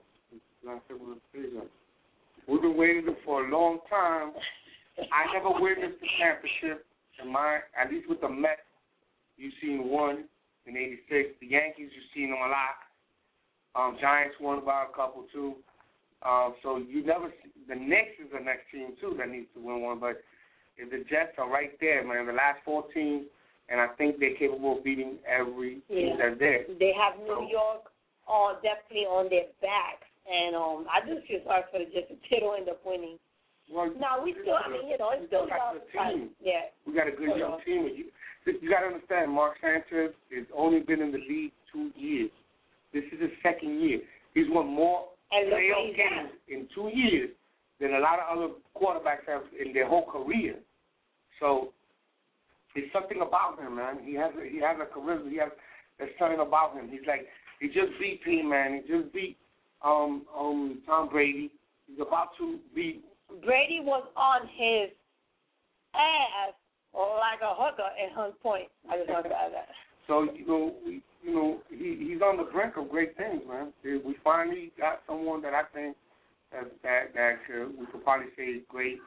We've been waiting for a long time. I never witnessed the championship. At least with the Mets, you've seen one in '86. The Yankees, you've seen them a lot. Giants won by a couple too. So you never see, the Knicks is the next team too that needs to win one. But if the Jets are right there, man, the last 4 teams. And I think they're capable of beating every team that's there. They have New York definitely on their backs. And I do feel sorry for the Jets if they don't end up winning. Well, no, we still, it's still about the team. Yeah. We got a good young team. You got to understand, Mark Sanchez has only been in the league 2 years. This is his second year. He's won more playoff games in 2 years than a lot of other quarterbacks have in their whole career. So, there's something about him, man. He has a charisma. There's something about him. He just beat P-Man. He just beat Tom Brady. He's about to beat. Brady was on his ass like a hooker at Hunt Point. I just want to add that. So he's on the brink of great things, man. We finally got someone that I think that we could probably say is great.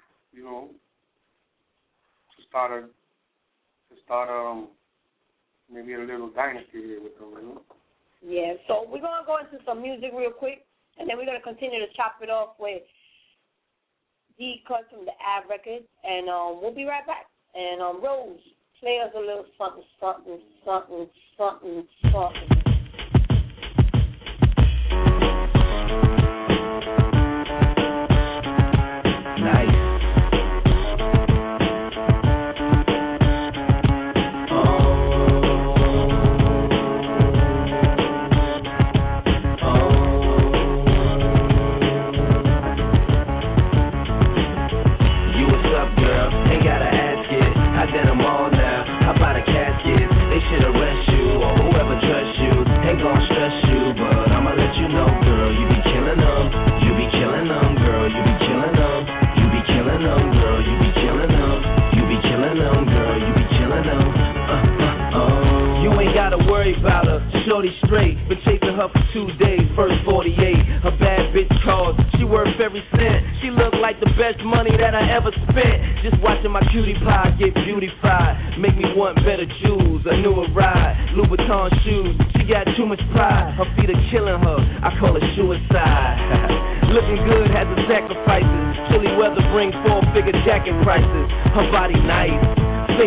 To start maybe a little dynasty here with them, Yeah, so we're going to go into some music real quick, and then we're going to continue to chop it off with D-Cut from the Av Records, and we'll be right back. And Rose, play us a little something, something, something, something, something.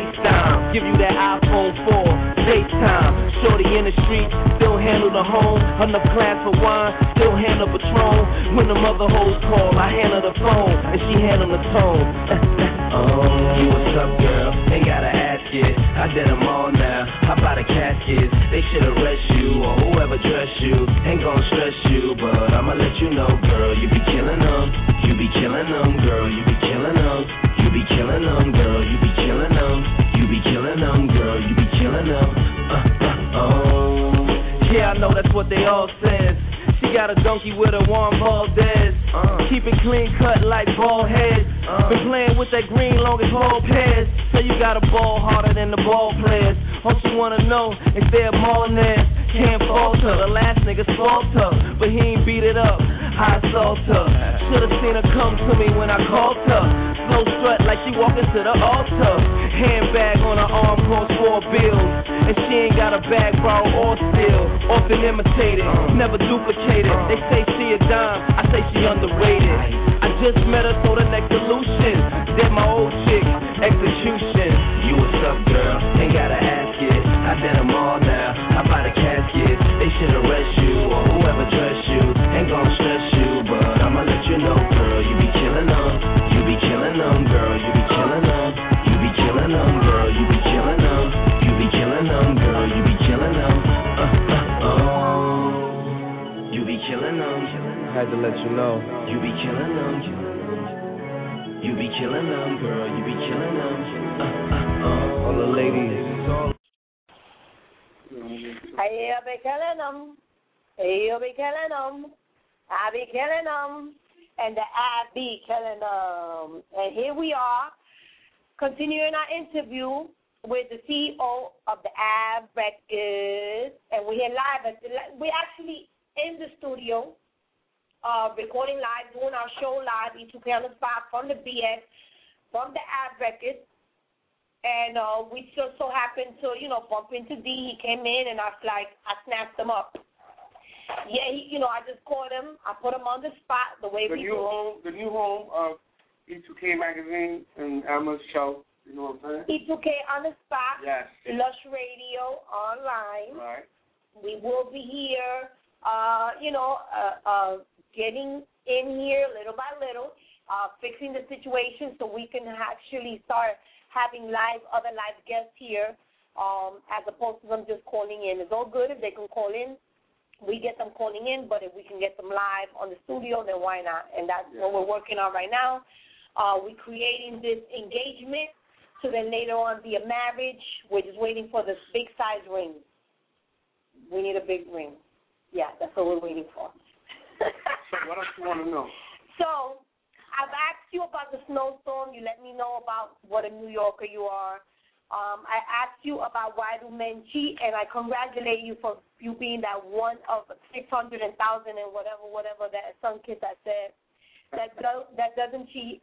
FaceTime, give you that iPhone 4, FaceTime. Shorty in the street, still handle the home. Enough glass for wine, still handle Patron. When the mother hoes call, I hand her the phone, and she hand them the tone. Oh, what's up, girl? Ain't gotta ask it. I did them all now. How about the caskets? They should arrest you, or whoever dressed you. Ain't gon' stress you, but I'ma let you know, girl. You be killing them. You be killing them, girl. You be killing them. You be killing them, girl. You be killing them. You be killing them, girl. You be killing them. Oh. Yeah, I know that's what they all says. She got a donkey with a Juan Valdez. Keep it clean cut like bald head. Been playing with that green long as ball pairs. So you got a ball harder than the ball players. All she wanna know is they're mauling there. Can't falter, the last nigga falter, but he ain't beat it up. I assault her. Should've seen her come to me when I called her. Slow strut like she walking to the altar. Handbag on her arm costs 4 bills, and she ain't got a bag borrowed or steal. Often imitated, never duplicated. They say she a dime, I say she underrated. I just met her, so the next solution. Did my old chick, execution. You what's up, girl? Ain't gotta ask it. I did them all now. How about the casket? They should arrest you, or whoever dressed you. Ain't gon' stress you, but I'ma let you know, girl. You be killing them. You be killing them, girl. You be killing them. You be killing them, girl. You be killing them. You be killing them, girl. You be killing them. You be killing them. Had to let you know. You be killing them. You be killing them, girl. You be killing them. All the ladies. I be killing them. You be killing them. I be killing them. And the I be killing them. And here we are, continuing our interview with the CEO of the Ab Records. And we're here live. We're actually in the studio, recording live, doing our show live, E2K on the spot from the BX, from the Ab Records. And we just so happened to, bump into D. He came in, and I snapped him up. Yeah, I just called him. I put him on the spot the way the new home of E2K magazine and Emma's show. You know what I'm saying? E2K on the spot. Yes. Lush Radio online. Right. We will be here. Getting in here little by little, fixing the situation so we can actually start having other live guests here, as opposed to them just calling in. It's all good if they can call in. We get them calling in, but if we can get them live on the studio, then why not? And that's what we're working on right now. We're creating this engagement, so then later on be a marriage. We're just waiting for this big size ring. We need a big ring. Yeah, that's what we're waiting for. So what else you want to know? So I've asked you about the snowstorm. You let me know about what a New Yorker you are. I asked you about why do men cheat, and I congratulate you for you being that one of 600,000 and whatever that some kid that said that doesn't cheat.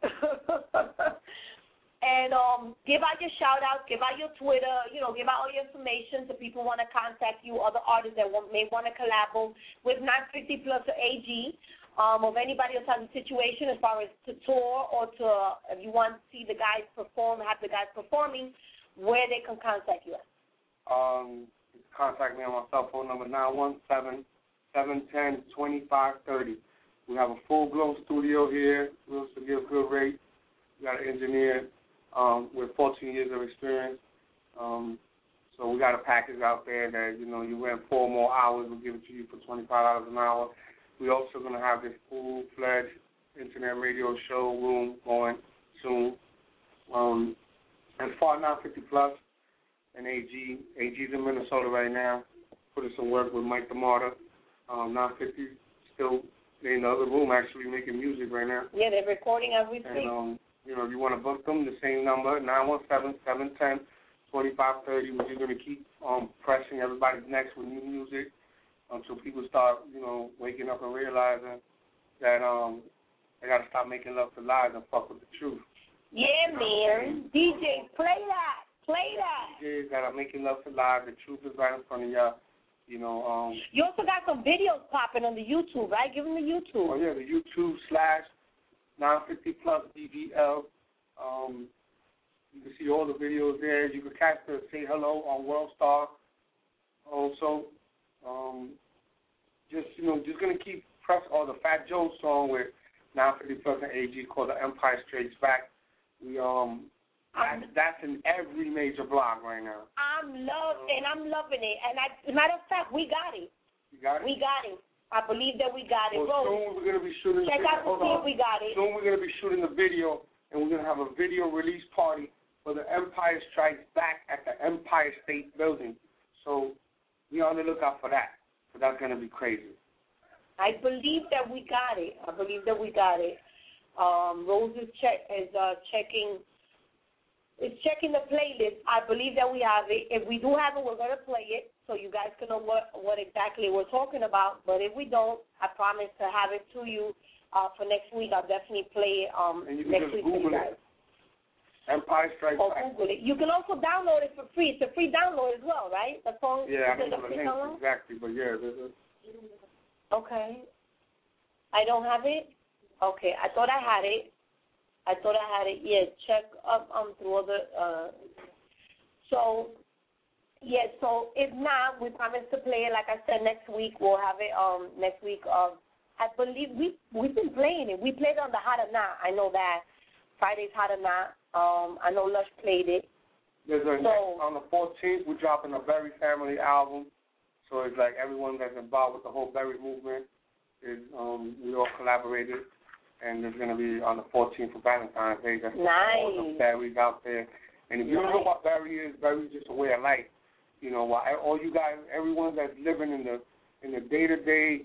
And give out your shout-outs, give out your Twitter, give out all your information so people want to contact you, other artists that may want to collabo with 950 Plus or AG, of anybody else has a situation as far as to tour or to, if you want to see the guys perform, have the guys performing, where they can contact you at. Contact me on my cell phone number, 917-710-2530. We have a full-blown studio here. We also give a good rate. We got an engineer with 14 years of experience. So we got a package out there that, you rent 4 more hours, we'll give it to you for $25 an hour. We're also going to have this full-fledged internet radio showroom going soon. And for 950 Plus and AG's in Minnesota right now, putting some work with Mike the Martyr. 950 still in the other room actually making music right now. Yeah, they're recording as we speak. And, if you want to book them, the same number, 917-710-2530. We're just going to keep pressing everybody's necks with new music until people start, waking up and realizing that they got to stop making love to lies and fuck with the truth. Yeah, man. DJs, play that. DJs that are making love to lies. The truth is right in front of y'all. You also got some videos popping on the YouTube, right? Give them the YouTube. Oh, yeah, the YouTube /950 Plus DVL. You can see all the videos there. You can catch the Say Hello on World Star also. just gonna keep press all the Fat Joe song with 950 Plus and AG called The Empire Strikes Back. We that's in every major blog right now. I'm loving it. And as a matter of fact, we got it. You got it? We got it. I believe that we got it. Well, soon we're gonna be shooting. Check out the scene. We got it. Soon we're gonna be shooting the video, and we're gonna have a video release party for The Empire Strikes Back at the Empire State Building. So be on the lookout for that. So that's gonna be crazy. I believe that we got it. Rose is checking. It's checking the playlist. I believe that we have it. If we do have it, we're going to play it so you guys can know what exactly we're talking about. But if we don't, I promise to have it to you for next week. I'll definitely play it and you can next just week. Google it. Empire Strikes Back. Google it. You can also download it for free. It's a free download as well, right? The song. Yeah, I don't know the name exactly, but yeah. Okay. I don't have it? Okay, I thought I had it. Yeah, check up through other. So if not, we promise to play it. Like I said, next week we'll have it. Next week, I believe we've been playing it. We played it on the Hot or Not. I know that Friday's Hot or Not. I know Lush played it. On the 14th, we're dropping a Berry Family album. So it's like everyone that's involved with the whole Berry movement is we all collaborated. And it's going to be on the 14th of Valentine's Day. That's all the berries out there. And if you don't know what berry is just a way of life. You know, all you guys, everyone that's living in the day-to-day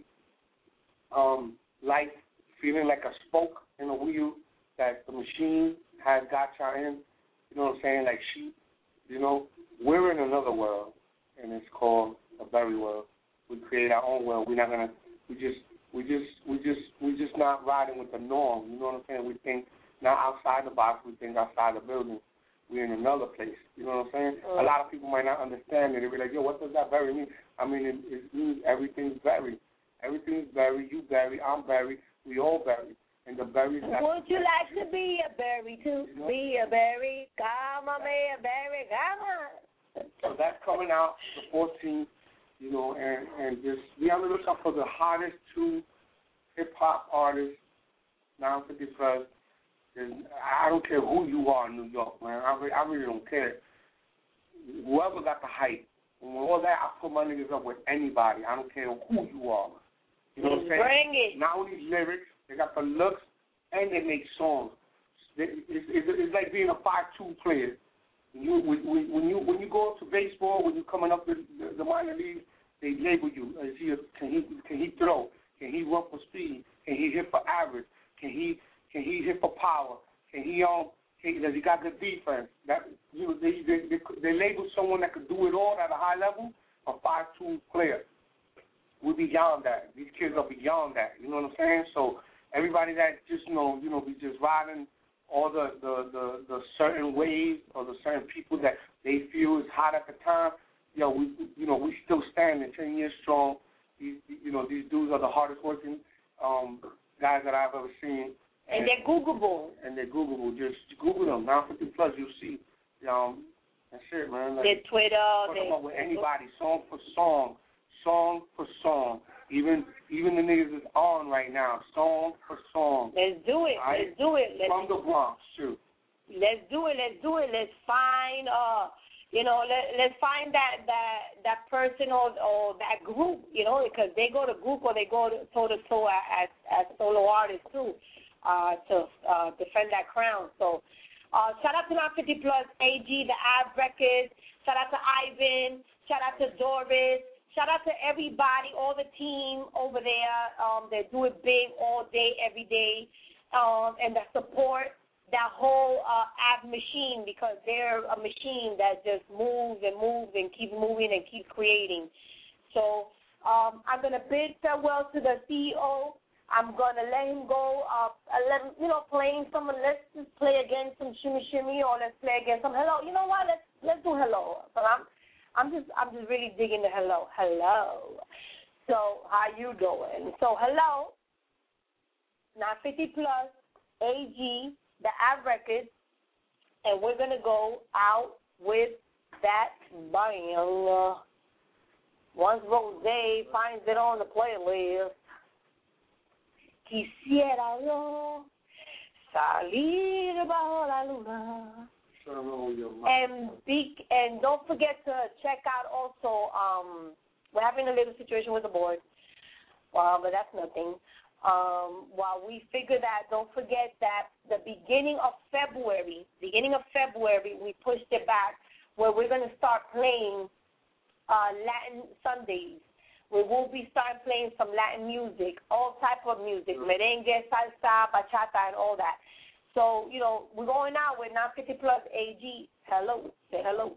life, feeling like a spoke in a wheel that the machine has got y'all in. You know what I'm saying? Like sheep. You know, we're in another world, and it's called a berry world. We create our own world. We're not gonna. We just not riding with the norm. You know what I'm saying? We think not outside the box. We think outside the building. We're in another place. You know what I'm saying? A lot of people might not understand it. They'll be like, yo, what does that berry mean? I mean, it means everything's berry. Everything's berry. You berry. I'm berry. We all berry. And the berries. Would you like to be a berry too? You know? Be a berry. Come on, be a berry. Come on. So that's coming out the 14th. You know, and just be on the lookout for the hottest 2 hip-hop artists, 950 Plus. And I don't care who you are in New York, man. I really don't care. Whoever got the hype. And with all that, I put my niggas up with anybody. I don't care who you are. You know what I'm saying? Bring it. Not only lyrics, they got the looks, and they make songs. It's like being a 5'2" player. When you go up to baseball, when you're coming up to the minor leagues, they label you. Can he throw? Can he run for speed? Can he hit for average? Can he hit for power? Does he got good defense? They label someone that could do it all at a high level a 5'2" player. We're beyond that. These kids are beyond that. You know what I'm saying? So everybody that just be just riding all the certain waves or the certain people that they feel is hot at the time, we still standing 10 years strong. These dudes are the hardest working guys that I've ever seen. And they're Googleable. Just Google them. 950 Plus, you'll see. That's it, man. Like, their Twitter. Talk about with anybody, song for song. Even the niggas is on right now, song for song. Let's do it. Right? Let's do it. From the Bronx, too. Let's do it. Let's find let's find that person or that group, because they go to group or they go toe to toe as solo artists too, to defend that crown. So shout out to 950 Plus, AG, the Ab Records. Shout out to Ivan. Shout out to Doris. Shout out to everybody, all the team over there. They do it big all day, every day, and the support that whole Ab machine, because they're a machine that just moves and keeps moving and keeps creating. So I'm gonna bid farewell to the CEO. I'm gonna let him go. Playing some. Let's just play again some shimmy shimmy, or let's play again some hello. You know what? Let's do hello. So I'm just really digging the hello. Hello. So how you doing? So hello. 950 Plus, AG, the Av Records, and we're gonna go out with that bang. Once Rose finds it on the playlist, quisiera yo salir bajo la luna. And don't forget to check out also, we're having a little situation with the board, but that's nothing. While we figure that, don't forget that the beginning of February, we pushed it back, where we're going to start playing Latin Sundays. We will be starting playing some Latin music, all type of music, merengue, salsa, bachata, and all that. So, we're going out with 950 Plus AG. Hello. Say hello.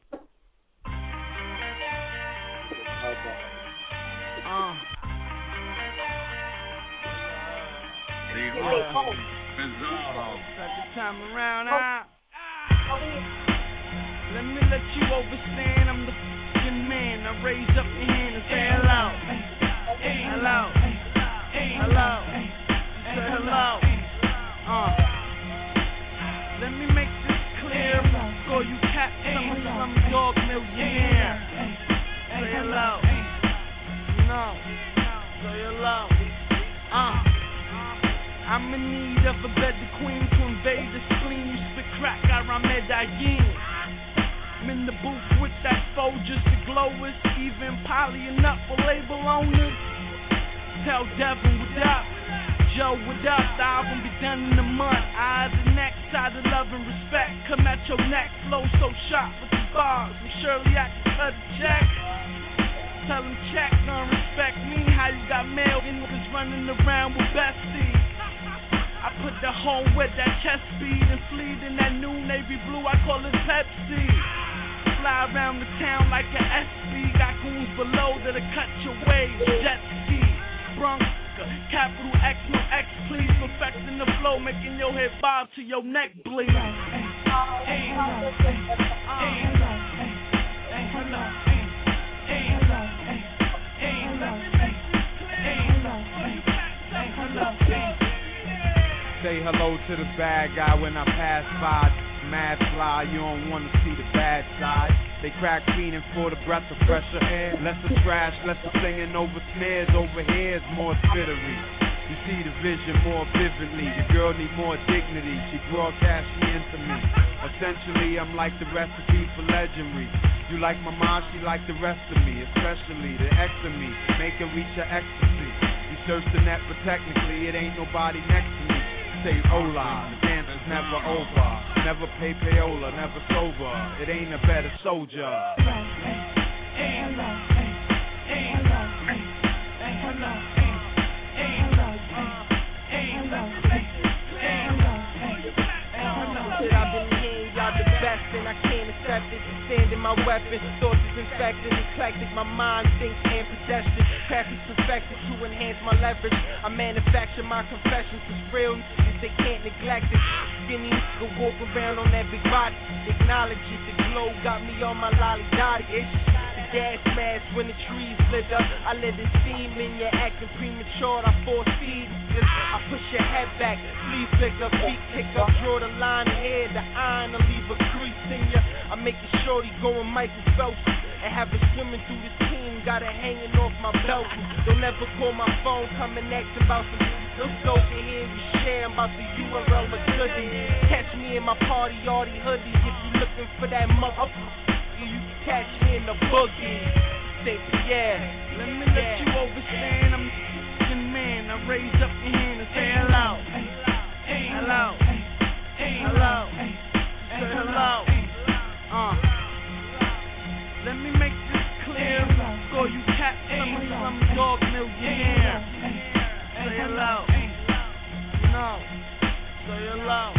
Second time around, let me let you overstand. I'm the f***ing man. I raise up your hand and say hello. Hello. Hello. Say hello. Let me make this clear. So you cap some dog millionaire. Say hello. No. Say hello. I'm in need of a better queen to invade the spleen. You spit crack, I rhyme Medellin. I'm in the booth with that Folgers, the glowers, even polying up for label owners. Tell Devin what up, Joe what up. The album be done in a month. Eye to neck, side of love and respect. Come at your neck, flow so sharp with the bars. And surely I can cut a check. Tell them check, don't respect me. How you got mail niggas running around with besties. I put the home with that chest speed and fleet in that new navy blue, I call it Pepsi. Fly around the town like an SB, got goons below that'll cut your waves. Jet ski, Bronx, capital X, no X, please. Perfecting the flow, making your head bob to your neck bleed. Say hello to the bad guy when I pass by. Mad fly, you don't wanna see the bad side. They crack feeding for the breath of fresher air. Less of trash, less of singing over snares. Over here is more spittery. You see the vision more vividly. The girl need more dignity. She broadcasts me into me. Essentially, I'm like the recipe for legendary. You like my mom, she like the rest of me. Especially the X of me, make her reach her ecstasy. You search the net, but technically it ain't nobody next to me. Say hola, the dance is never over. Never pay payola, never sober. It ain't a better soldier. I've been hearing y'all the best and I can't accept it. Standing my weapon, thoughts is infected, eclectic. My mind thinks and pedestrian. Craft is perfected to enhance my leverage. I manufacture my confessions. It's real, they can't neglect it. Skinny go walk around on that big body. Acknowledge it, the glow got me on my lolly-dotty. The gas mask when the trees lit up. I let it steam in, you're acting premature. I foresee this. I push your head back, sleeve pick up, feet kick up. Draw the line ahead, the iron will leave a crease in ya. I make it shorty going Michael Phelps and have it swimming through the team. Got it hanging off my belt. Don't ever call my phone, come and ask about some. Let's go to here, we share about the URL of goodie. Catch me in my party, arty hoodie. If you looking for that motherfucker, you can catch me in the boogie. Say yeah, let me let you overstand. I'm the man. I raise up your hand and say hello. Hello. Hello. Say hello. Let me make this clear. Go you cap some dog millionaire. Say hello. No. Say hello.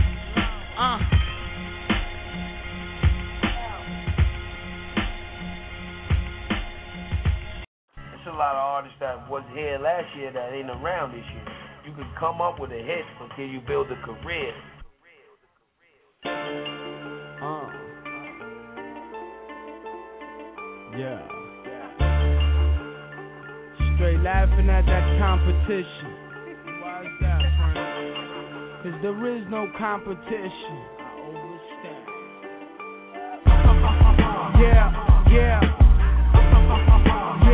There's a lot of artists that was here last year that ain't around this year. You can come up with a hit, but can you build a career? Yeah. Straight laughing at that competition. Why is that, friend? Cause there is no competition. Yeah, yeah.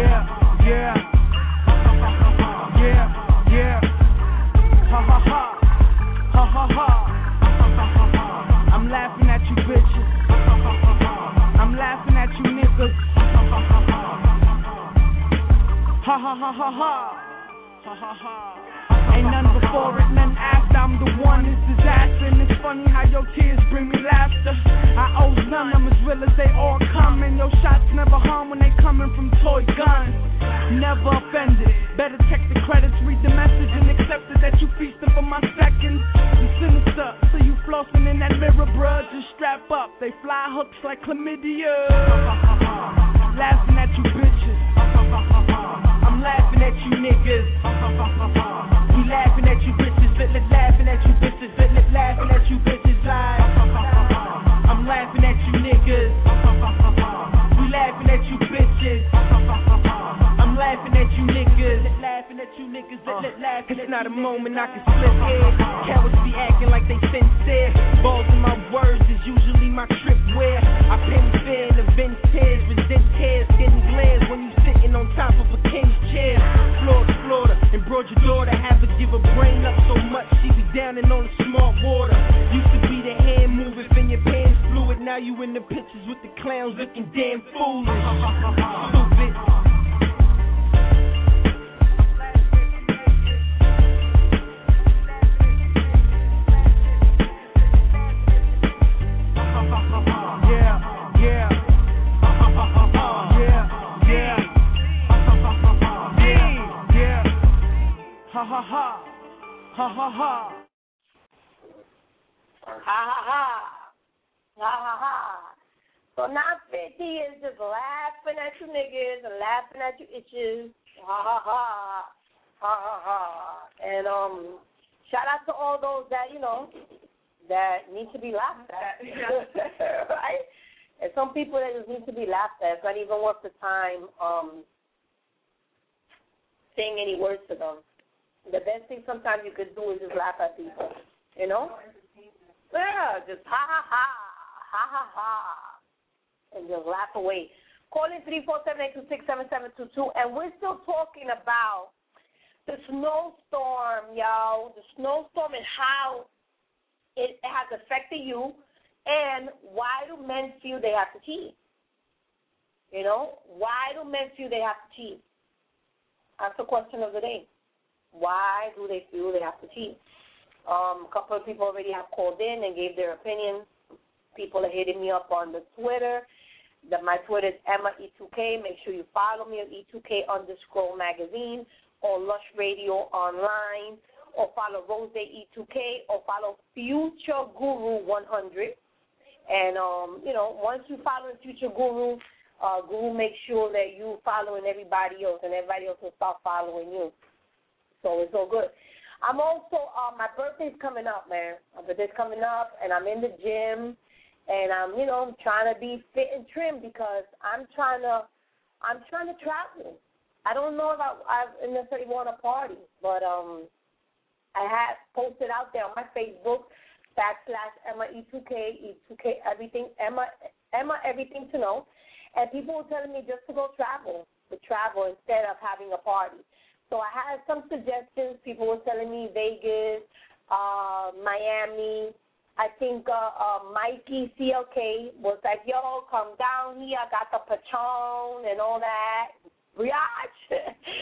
Ha ha ha ha ha. Ha ha ha. Ain't none before it, none after. I'm the one, it's disaster. And it's funny how your tears bring me laughter. I owe none, I'm as real as they all come. And your shots never harm when they coming from toy guns. Never offended, better check the credits, read the message and accept it that you feasting for my seconds. You sinister, so you flossing in that mirror, bruh. Just strap up, they fly hooks like chlamydia. Laughing at you bitches, I'm laughing at you niggas. We laughing at you bitches, laughing at you bitches, laughing at you bitches live. I'm laughing at you niggas. We laughing at you bitches. I'm laughing at you niggas. Laughing at you niggas. It's not a moment I can slip here. Cowards be acting like they sincere. Balls in my words is usually my trip where I pin fear and avenge tears, resist tears, getting glares when you sitting on top of a king's chair. Floor to Florida, and broad your daughter, have her give her brain up so much she be downing on the smart water. Used to be the hand moving, in your pants fluid. Now you in the pictures with the clowns looking damn foolish. Stupid. Ha ha ha, ha ha ha, ha ha ha, ha ha ha. So now 50 is just laughing at you niggas and laughing at you itches. Ha ha ha, ha ha ha. And shout out to all those that that need to be laughed at, right? And some people that just need to be laughed at. It's not even worth the time saying any words to them. The best thing sometimes you could do is just laugh at people, Yeah, just ha ha ha, ha ha ha, and just laugh away. Call in 347-826-7722, and we're still talking about the snowstorm, y'all. The snowstorm and how it has affected you, and why do men feel they have to cheat? Why do men feel they have to cheat? That's the question of the day. Why do they feel they have to cheat? A couple of people already have called in and gave their opinion. People are hitting me up on the Twitter. My Twitter is EmmaE2K. Make sure you follow me on E2K_magazine or Lush Radio Online, or follow Rose E2K, or follow Future Guru 100. And, once you follow Future Guru, Guru makes sure that you following everybody else, and everybody else will start following you. So it's all good. I'm also, my birthday's coming up, man. My birthday's coming up, and I'm in the gym, and I'm trying to be fit and trim because I'm trying to travel. I don't know if I necessarily want to party, but I have posted out there on my Facebook /EmmaE2K, E2K everything, Emma everything to know, and people were telling me just to go travel instead of having a party. So I had some suggestions. People were telling me Vegas, Miami. I think Mikey CLK was like, yo, come down here. I got the Patron and all that. Biatch.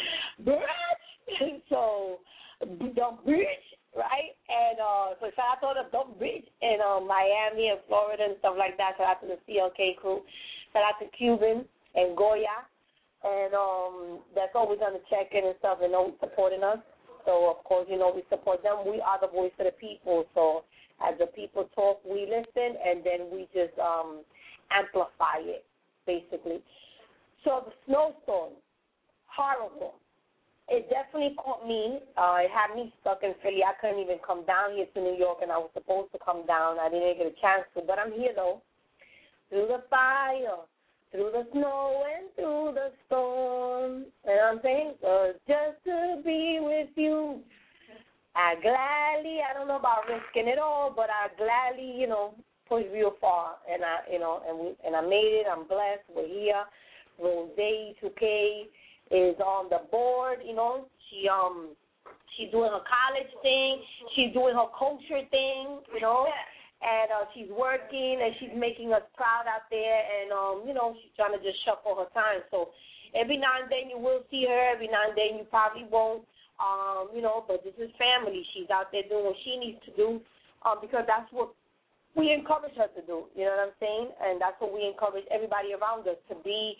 So, Dumb Beach, right? And so shout out to the Dumb Beach in Miami and Florida and stuff like that. Shout out to the CLK crew. Shout out to Cuban and Goya. And that's always on the check-in and stuff, and always supporting us. So, of course, we support them. We are the voice of the people. So as the people talk, we listen, and then we just amplify it, basically. So the snowstorm, horrible. It definitely caught me. It had me stuck in Philly. I couldn't even come down here to New York, and I was supposed to come down. I didn't get a chance to, but I'm here, though. Through the fire, through the snow and through the storm. And I'm saying, just to be with you. I don't know about risking it all, but I gladly, push real far. And I made it. I'm blessed. We're here. Rose E2K is on the board. She's doing her college thing. She's doing her culture thing. And she's working, and she's making us proud out there, and, she's trying to just shuffle her time. So Every now and then you will see her. Every now and then you probably won't. But this is family. She's out there doing what she needs to do because that's what we encourage her to do. You know what I'm saying? And that's what we encourage everybody around us to be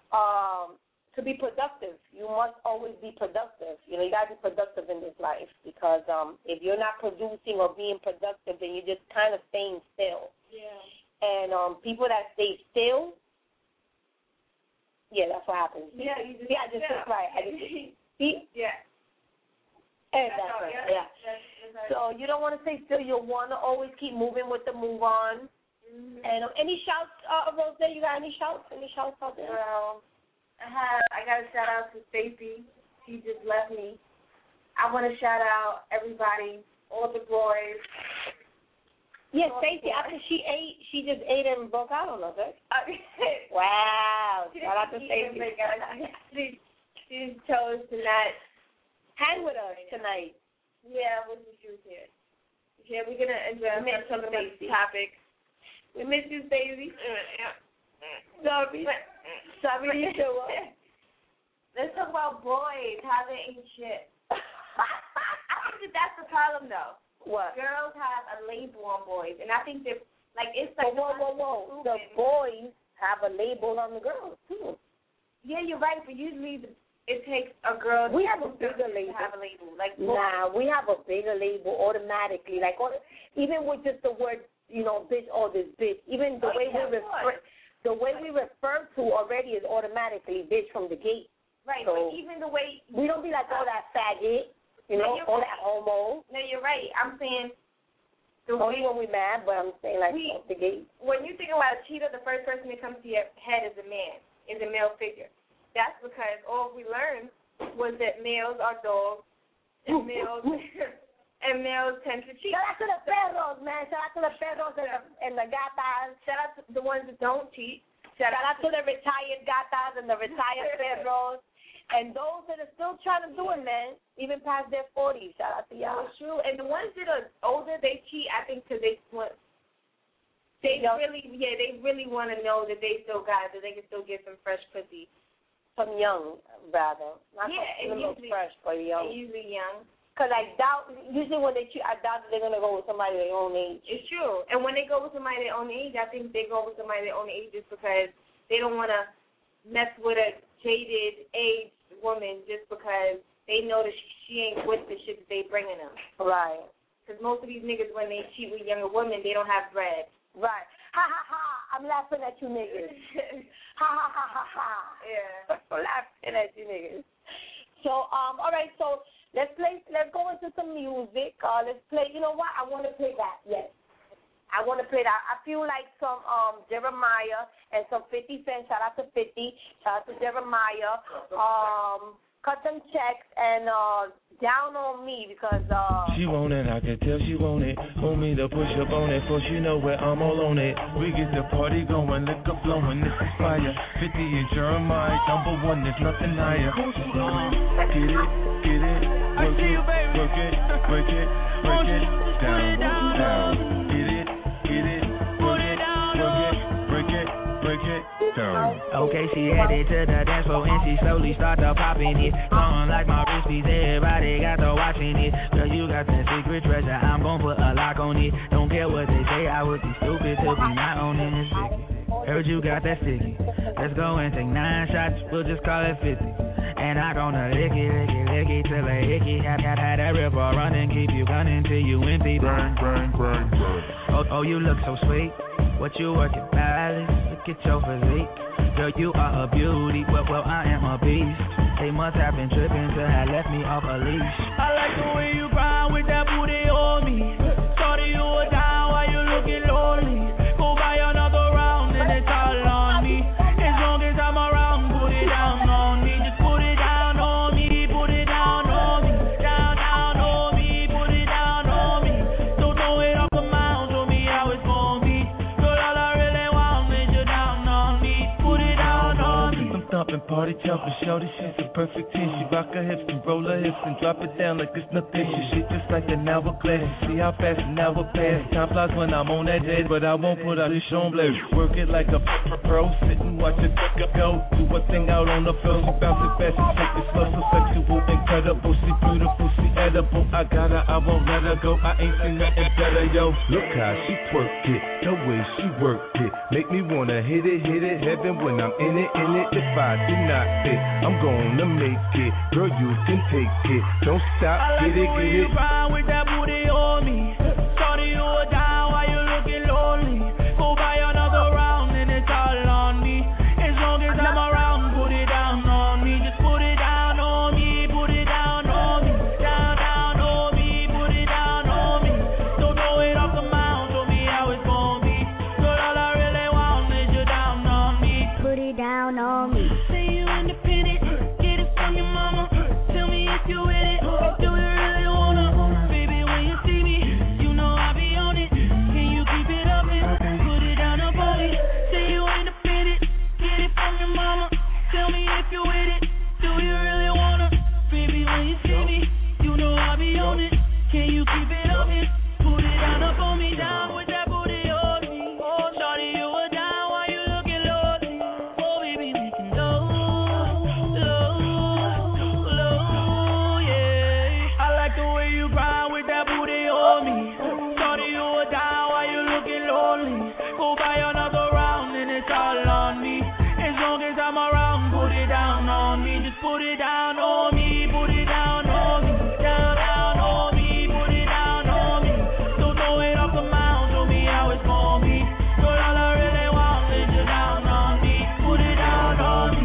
productive. You must always be productive. You got to be productive in this life because if you're not producing or being productive, then you're just kind of staying still. Yeah. And people that stay still, yeah, that's what happens. Yeah, you just right. yeah. And that's right. Yeah. So you don't want to stay still. You want to always keep moving with the move on. Mm-hmm. And any shouts, Rose? You got any shouts? Any shouts out there? Well, I got a shout out to Stacey. She just left me. I want to shout out everybody, all the boys. Yes, Stacey, after she ate, she just ate and broke out on us, right? Wow. Shout out to Stacey. She chose to not hang with us tonight. Yeah, I wish she was here. Yeah, we're going to address some of the topic. We miss you, Stacey. Sorry, you show up. Let's talk about boys, how they ain't shit. I think that's the problem, though. What? Girls have a label on boys, and I think that, it's like... Whoa. The boys have a label on the girls, too. Yeah, you're right, but usually it takes a girl we have a bigger label. To have a label. We have a bigger label automatically. Even with just the word, bitch or this bitch, even the way we refer to already is automatically bitch from the gate. Right, so but even the way... We don't be like, that faggot. All that homo. No, you're right. I'm saying only when we mad, but I'm saying the gate. When you think about a cheater, the first person that comes to your head is a man, is a male figure. That's because all we learned was that males are dogs and males tend to cheat. Shout out to the perros, man. Shout out to the perros and the gatas. Shout out to the ones that don't cheat. Shout out to the retired gatas and the retired perros. And those that are still trying to do it, man, even past their 40s, shout out to y'all. It's true. And the ones that are older, they cheat, I think, because they really want to know that they still got it, that they can still get some fresh pussy. Some young, rather. Not usually fresh, but young. Usually young. Because I doubt, usually when they cheat, I doubt that they're going to go with somebody their own age. It's true. And when they go with somebody their own age, I think they go with somebody their own age just because they don't want to mess with a jaded age woman just because they know that she ain't with the shit that they bringing them. Right. Because most of these niggas, when they cheat with younger women, they don't have bread. Right. Ha, ha, ha. I'm laughing at you niggas. Ha, ha, ha, ha, ha. Yeah. I'm laughing at you niggas. So, all right, so let's go into some music. Let's play, you know what? I want to play that, yes. I want to play that. I feel like some Jeremiah and some 50 Cent. Shout out to 50. Shout out to Jeremiah. Cut them checks and down on me because she want it, I can tell she want it. Want me to push up on it, for she know where I'm all on it. We get the party going, liquor flowing, this is fire. 50 and Jeremiah, number one, there's nothing higher. Get it, work it, work it, break it, break it, down. Okay, she headed to the dance floor and she slowly started popping it. Something like my wrist piece, everybody got to watching it. Girl, you got that secret treasure, I'm gon' put a lock on it. Don't care what they say, I would be stupid to be not owning this sticky. Heard you got that sticky. Let's go and take 9 shots, we'll just call it 50. And I gonna lick it till a hickey. Had that river running, keep you gunning till you empty. Bang. Oh, you look so sweet. What you working, Alice? Look at your physique. Girl, you are a beauty. Well, I am a beast. They must have been tripping to have left me off a leash. I like the way you grind with that booty on me. Started you were down while you looking lonely. Go buy another round and it's all on me. As long as I'm around, put it down on me. Just put it down on me. Put it down on me. Down on me. Put it down on me. Don't throw it off the mound. Show me how it's gonna be. Girl, all I really want is you down on me. Put it down on me. I'm thumping party talking, shorty, she's a perfect 10. She rock her hips and roll her hips and drop it down like it's nothing. She shit just like an hourglass. See how fast an hour pass. Time flies when I'm on that jet, but I won't put out this show blade. Work it like a pro, sit and watch it go. Do a thing out on the floor. She bounce it fast and take it slow. So sexual, incredible, she beautiful, she edible. I got her, I won't let her go. I ain't seen nothing better, yo. Look how she twerk it, the way she work it, make me wanna hit it, heaven when I'm in it. If I do not fit, I'm gonna make it. Girl, you can take it. Don't stop, I like get it, the way get you it. ride with that booty on me. Shorty, you were down while you looking lonely. Go buy another round and it's all on me. As long as I'm around, put it down on me. Just put it down on me, put it down on me. Down on me, put it down on me. Don't throw it off the mound, show me how it's gonna be. Girl, all I really want is you down on me. Put it down on me. Say you independent, get it from your mama. Tell me if you with it, do you really wanna? Baby, when you see me, you know I be on it. Can you keep it up and put it down on me? Say you independent, get it from your mama. Tell me if you with it, do you really wanna? Baby, when you see me, you know I be on it. Can you keep it up and put it down up on me? Down with that booty on me. Oh, shorty, you were down while you looking lonely. Oh, baby, we can go low, yeah. I like the way you grind with that booty on me. Shorty, you were down while you looking lonely. Go buy another round and it's all on me. As long as I'm around, put it down on me. Just put it down on me, put it down on me. Down on me, put it down on me. Don't throw it off the mound, show me how it's gonna be. Girl, all I really want is you down on me. Put it down on me.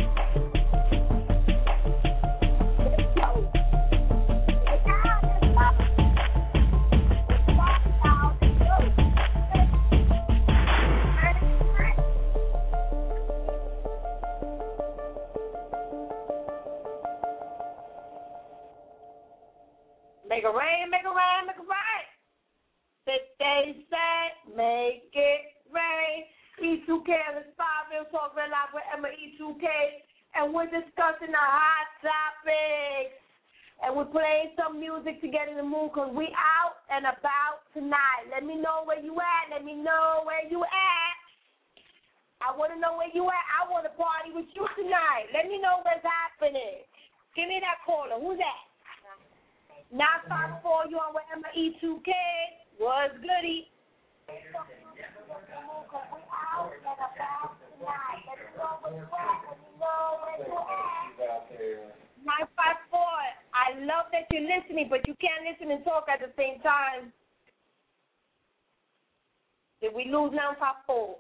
Make it rain, make it rain, make it rain. They say, make it rain. E2K on the spot, Real Talk Red Live with Emma E2K. And we're discussing the hot topics. And we're playing some music to get in the mood because we out and about tonight. Let me know where you at. Let me know where you at. I want to know where you at. I want to party with you tonight. Let me know what's happening. Give me that caller. Who's that? 954, you on with Emma E2K. What's goody? 954, I love that you're listening, but you can't listen and talk at the same time. Did we lose 954?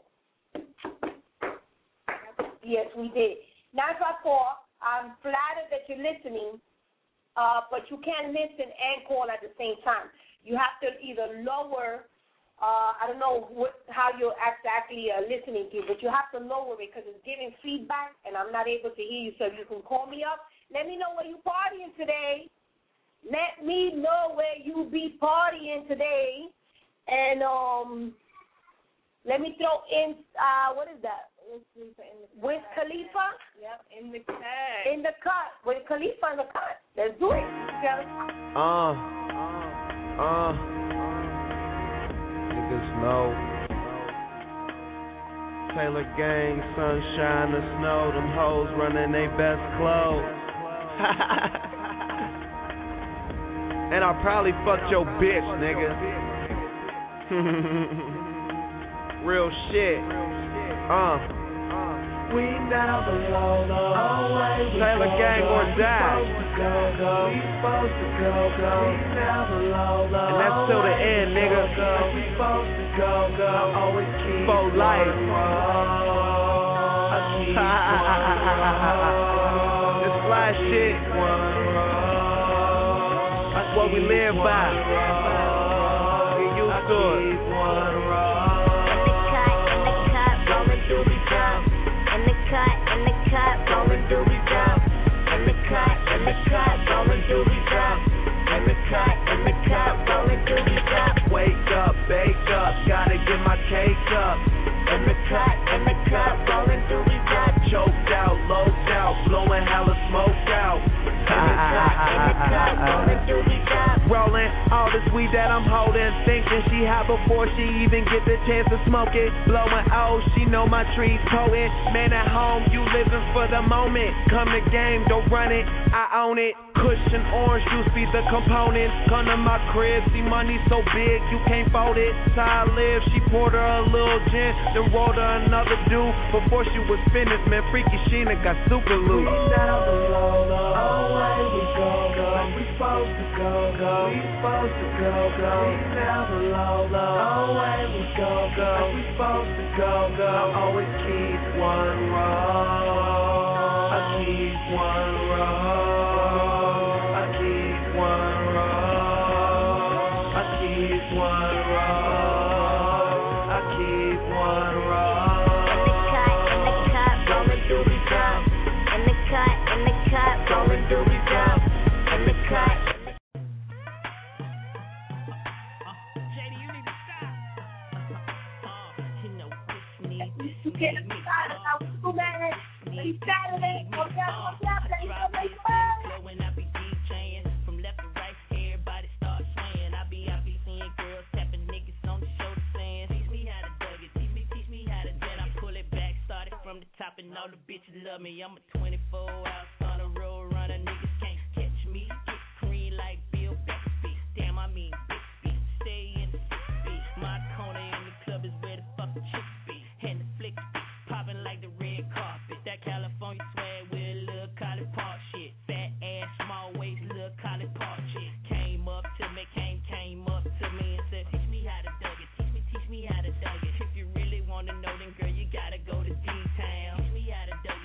Yes, we did. 954, I'm flattered that you're listening, but you can't listen and call at the same time. You have to either lower, I don't know how you're exactly listening to, but you have to lower it because it's giving feedback, and I'm not able to hear you, so you can call me up. Let me know where you partying today. Let me know where you be partying today. And let me throw in, what is that? Wiz Khalifa? Yep, in the cut. In the cut. With Khalifa in the cut. Let's do it. Niggas know. Taylor gang, sunshine, the snow, them hoes running they best clothes. And I probably fucked your bitch, nigga. Real shit. We never low, always Taylor gang or die. We supposed to go. We never low, And that's till the end, nigga. We supposed to go. Always keep for life. This fly shit. That's what we live by. Get used to it. Wake up, bake up, gotta get my cake up. In the cut, rolling through the top. Choked out, low down. all this weed that I'm holding. Thinking she hot before she even get the chance to smoke it. Blowing oh, she know my trees potent. Man at home, you living for the moment. Come to game, don't run it, I own it. Cushion orange juice be the component. Come to my crib, see money so big you can't fold it. So I live, she poured her a little gin, then rolled her another dude. Before she was finished, man, Freaky Sheena got super loose. Down the low, away we go. We supposed to go. We supposed to go. Down the low, away we go. We supposed to go. I always keep one roll. I keep one roll. I keep one roll. I keep one roll. I keep one roll. In the cut, rolling through the cup. In the cut, rolling through the cup. In the cut. You can't decide about who man. It's Saturday. And all the bitches love me. I'm a 24-hour on a road runner. Niggas can't catch me. Get green like Bill Bixby. Damn, I mean Bixby. Stay in the 6B. My corner in the club is where the fuck the chicks be. And the flicks be popping like the red carpet. That California swag with a little College Park shit. Fat ass, small waist, little College Park shit. Came up to me and said, teach me how to dug it. Teach me how to dug it. If you really wanna know, then girl, you gotta go to D-Town. Teach me how to dug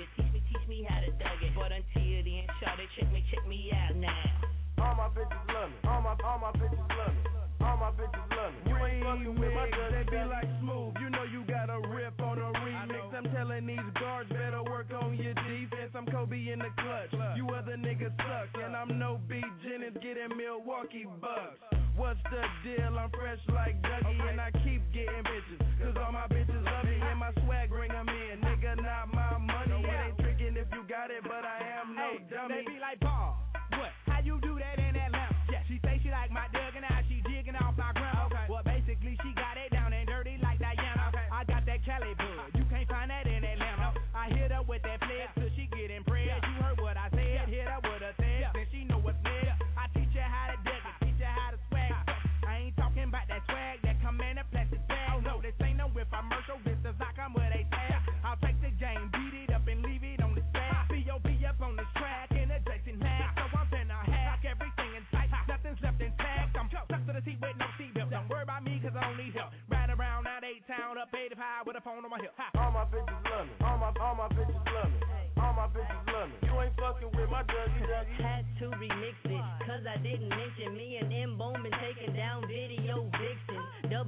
it. But until then, shawty, check me out now. All my bitches love me. All my bitches love me. All my bitches love me. You ain't fucking with my girl, they be like Smooth. You know you got a rip on a remix. I'm telling these guards better work on your defense. I'm Kobe in the clutch. You other niggas suck. And I'm no B. Jennings getting Milwaukee Bucks. What's the deal? I'm fresh like Dougie and I keep getting bitches. Cause all my bitches love me and my swag bring them in. Nigga, not my money. It ain't tricking if you got it, but I am no dummy. They be like, Paul, what? How you do that in Atlanta? Yeah, she say she like my Doug and now she jigging off my grandma. Okay. Well, basically she got it down and dirty like Diana. Okay. I got that Cali bud. You can't find that in Atlanta. I hit her with that flex till she get impressed. You heard what I said. Hit her with a text, then she know what's next. I teach her how to dig it, teach her how to swag. I ain't talking about that swag that come in a plastic bag. Oh no, this ain't no infomercial. This does not come with a tag. I'll take the game, beat it up and leave it on the track. B.O.B. up on this track in a Jason Mac. So I'm finna hack everything in sight. Nothing's left intact. I'm stuck to the seat with no seatbelt. Don't worry about me cause I don't need help. Ride around out 8-town up 85 with a phone on my hip. All my bitches love me. All my bitches love me. All my bitches love me. You ain't fucking with my Dougie. Had to remix it, cause I didn't mention me and M-Bone been taking down video vixen.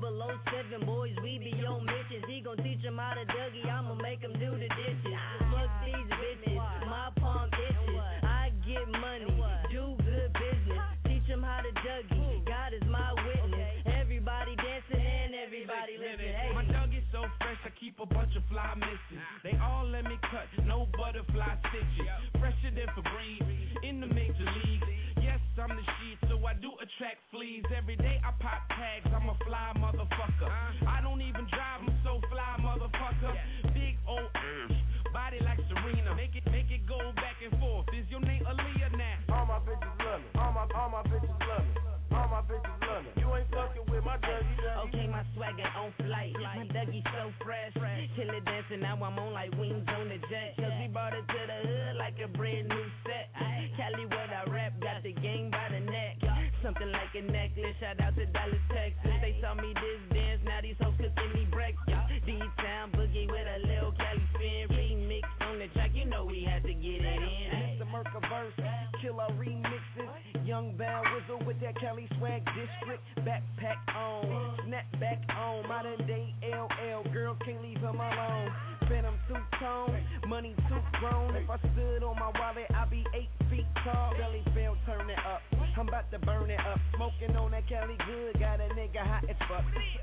007 boys, we be on missions. He gon' teach him how to Dougie, I'ma make him do the dishes. Fuck these bitches, my palm itches. I get money, do good business. Teach him how to Dougie, God is my witness. Everybody dancing and everybody living. Hey. My Dougie's so fresh, I keep a bunch of fly misses. They all let me cut, no butterfly stitches. Fresher than Febreze, in the major leagues. Yes, I'm the shit, so I do attract fleas. Every day I pop tags, I'm a fly motherfucker. I don't even drive, I'm so fly motherfucker. Big old body like Serena. Make it go back and forth. Is your name Aaliyah now? All my bitches love me. All my bitches love me. All my bitches love me. You ain't fucking with my Dougie. Okay, my swagger on flight. My Dougie so fresh. Killer dancing, now I'm on like wings on the jet. Cause we brought it to the hood like a brand new set. Cali where I rap, got the gang by the neck. Something like a necklace, shout out to Dallas, Texas. They saw me this dance, now these hoes cooking me breakfast. D-Town boogie with a little Cali spin. Remix on the track, you know we had to get it in. It's the Merca verse, killer remixes. Young Bound Whistle with that Cali swag district. Backpack on, snapback on. Modern day LL, girl can't leave him alone. Phantom two-tone, money too grown. If I stood on my wallet, I'd be 8 feet tall. Belly fell, turn it up. I'm about to burn it up. Smoking on that Cali good, got a nigga hot as fuck.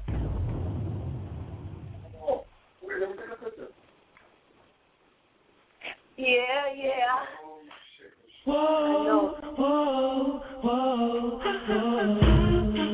Yeah. Whoa, whoa, whoa, whoa.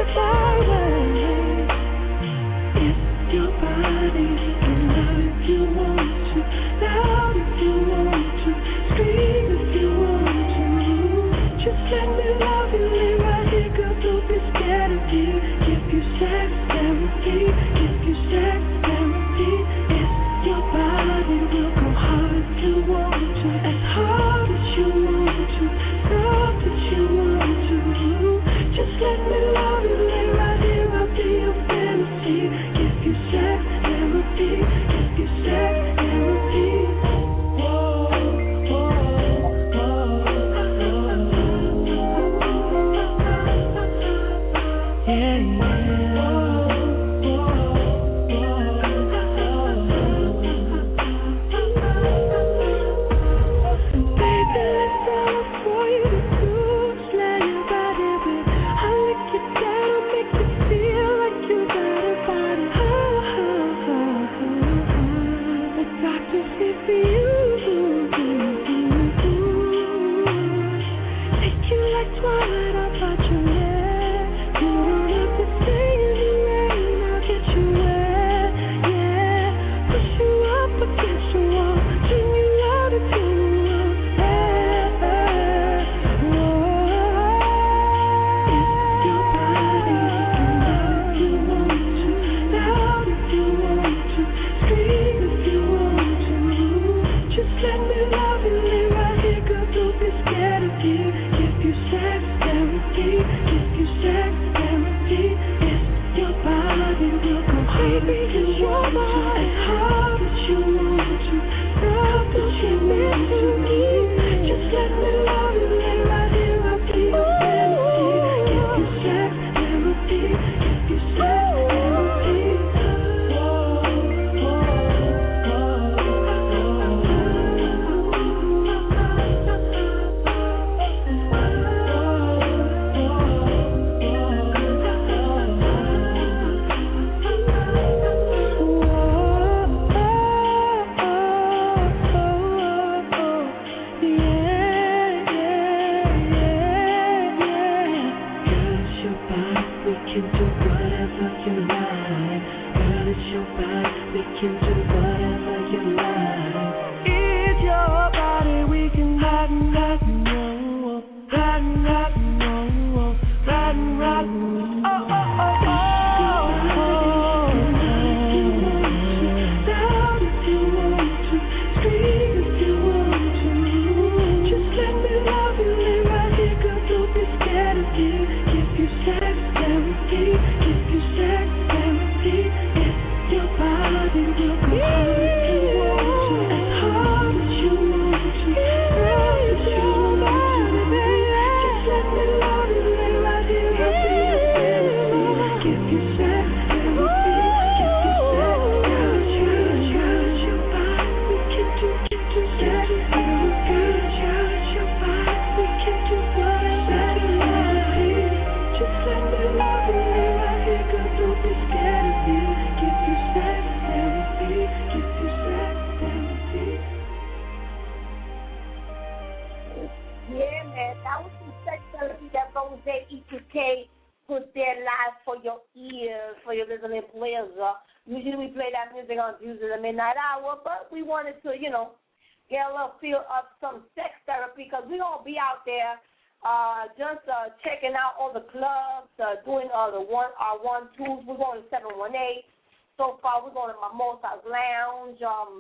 Checking out all the clubs, doing the our 1-2s. We're going to 718. So far, we're going to Mimosa's Lounge.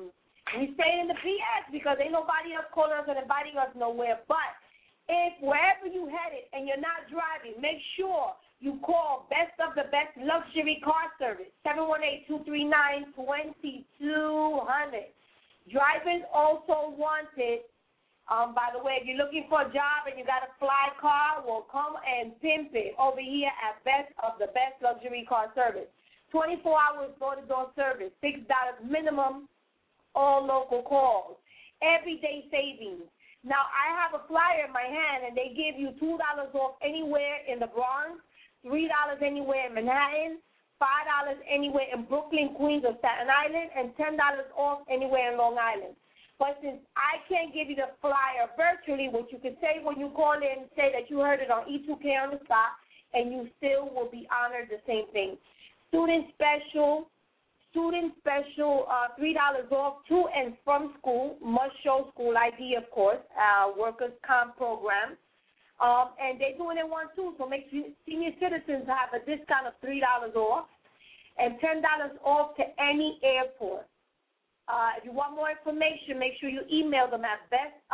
We staying in the PS because ain't nobody else calling us and inviting us nowhere. But if wherever you headed and you're not driving, make sure you call Best of the Best Luxury Car Service, 718-239-2200. Driving also wanted. By the way, if you're looking for a job and you got a fly car, well, come and pimp it over here at Best of the Best Luxury Car Service. 24 hours door-to-door service, $6 minimum, all local calls. Everyday savings. Now, I have a flyer in my hand, and they give you $2 off anywhere in the Bronx, $3 anywhere in Manhattan, $5 anywhere in Brooklyn, Queens, or Staten Island, and $10 off anywhere in Long Island. But since I can't give you the flyer virtually, what you can say when you call in, say that you heard it on E2K on the spot, and you still will be honored the same thing. Student special, $3 off to and from school. Must show school ID, of course. Workers' comp program. And they're doing it one, too. So make senior citizens have a discount of $3 off and $10 off to any airport. If you want more information, make sure you email them at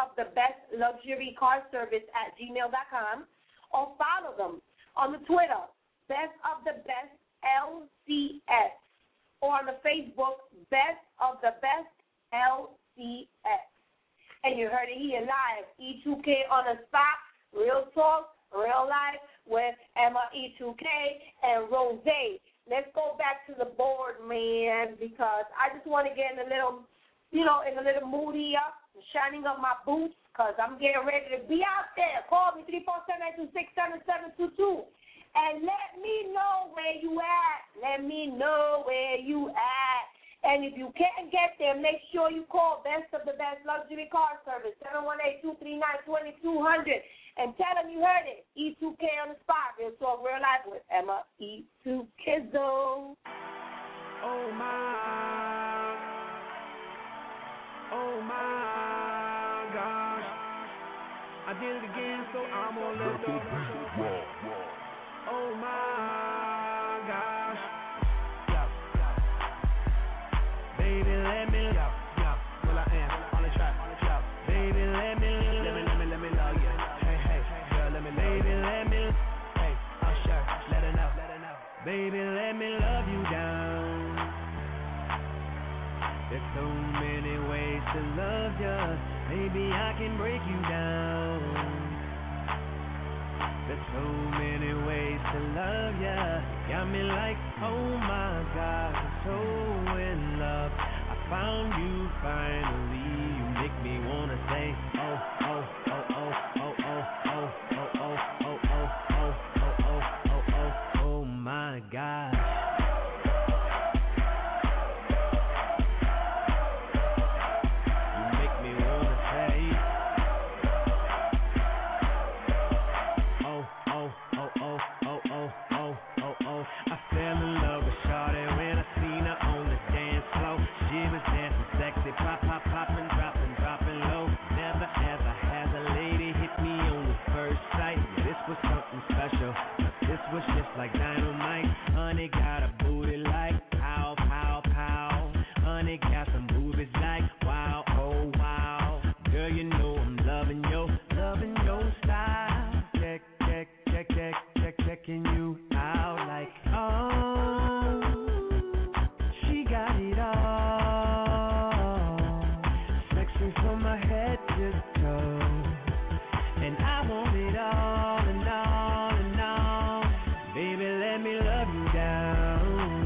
bestofthebestluxurycarservice@gmail.com or follow them on the Twitter, bestofthebestlcs, or on the Facebook, bestofthebestlcs. And you heard it here live, E2K on the spot, real talk, real life, with Emma E2K and Rose. Let's go back to the board, man, because I just want to get in a little moody up, shining up my boots, because I'm getting ready to be out there. Call me, 347-926-7722, and let me know where you at. Let me know where you at. And if you can't get there, make sure you call Best of the Best Luxury Car Service, 718-239-2200. And tell them you heard it. E2K on the spot. Real talk, real life with Emma E2K. Oh my gosh. I did it again, so I'm gonna let go. Oh my gosh. Baby, let me well, I am on the track. Baby, let me love you. Baby, let me, hey, I'm sure, let her know. Baby, let me love you down. There's so many ways to love ya. Maybe I can break you down. There's so many ways to love ya. Got me like, oh my God, I'm so in love. I found you finally. You make me wanna say, oh, oh, oh, oh, oh, oh, oh, oh, oh, oh, oh, oh, oh, oh, oh, oh my God. You make me wanna say, oh, oh, oh, oh, oh, oh, oh, oh, oh. I fell in love with Shawty when I seen her on the dance floor. She was dancing sexy, pop, pop, poppin', dropping low. Never ever has a lady hit me on the first sight. This was something special. This was just like dynamite. Honey got a booty like pow, pow, pow. Honey got some boobies like wow, oh wow. Girl, you know I'm loving your style. Checking you out like, oh, she got it all. Sexy from my head to toe. And I want it all and all and all. Baby, let me love you down.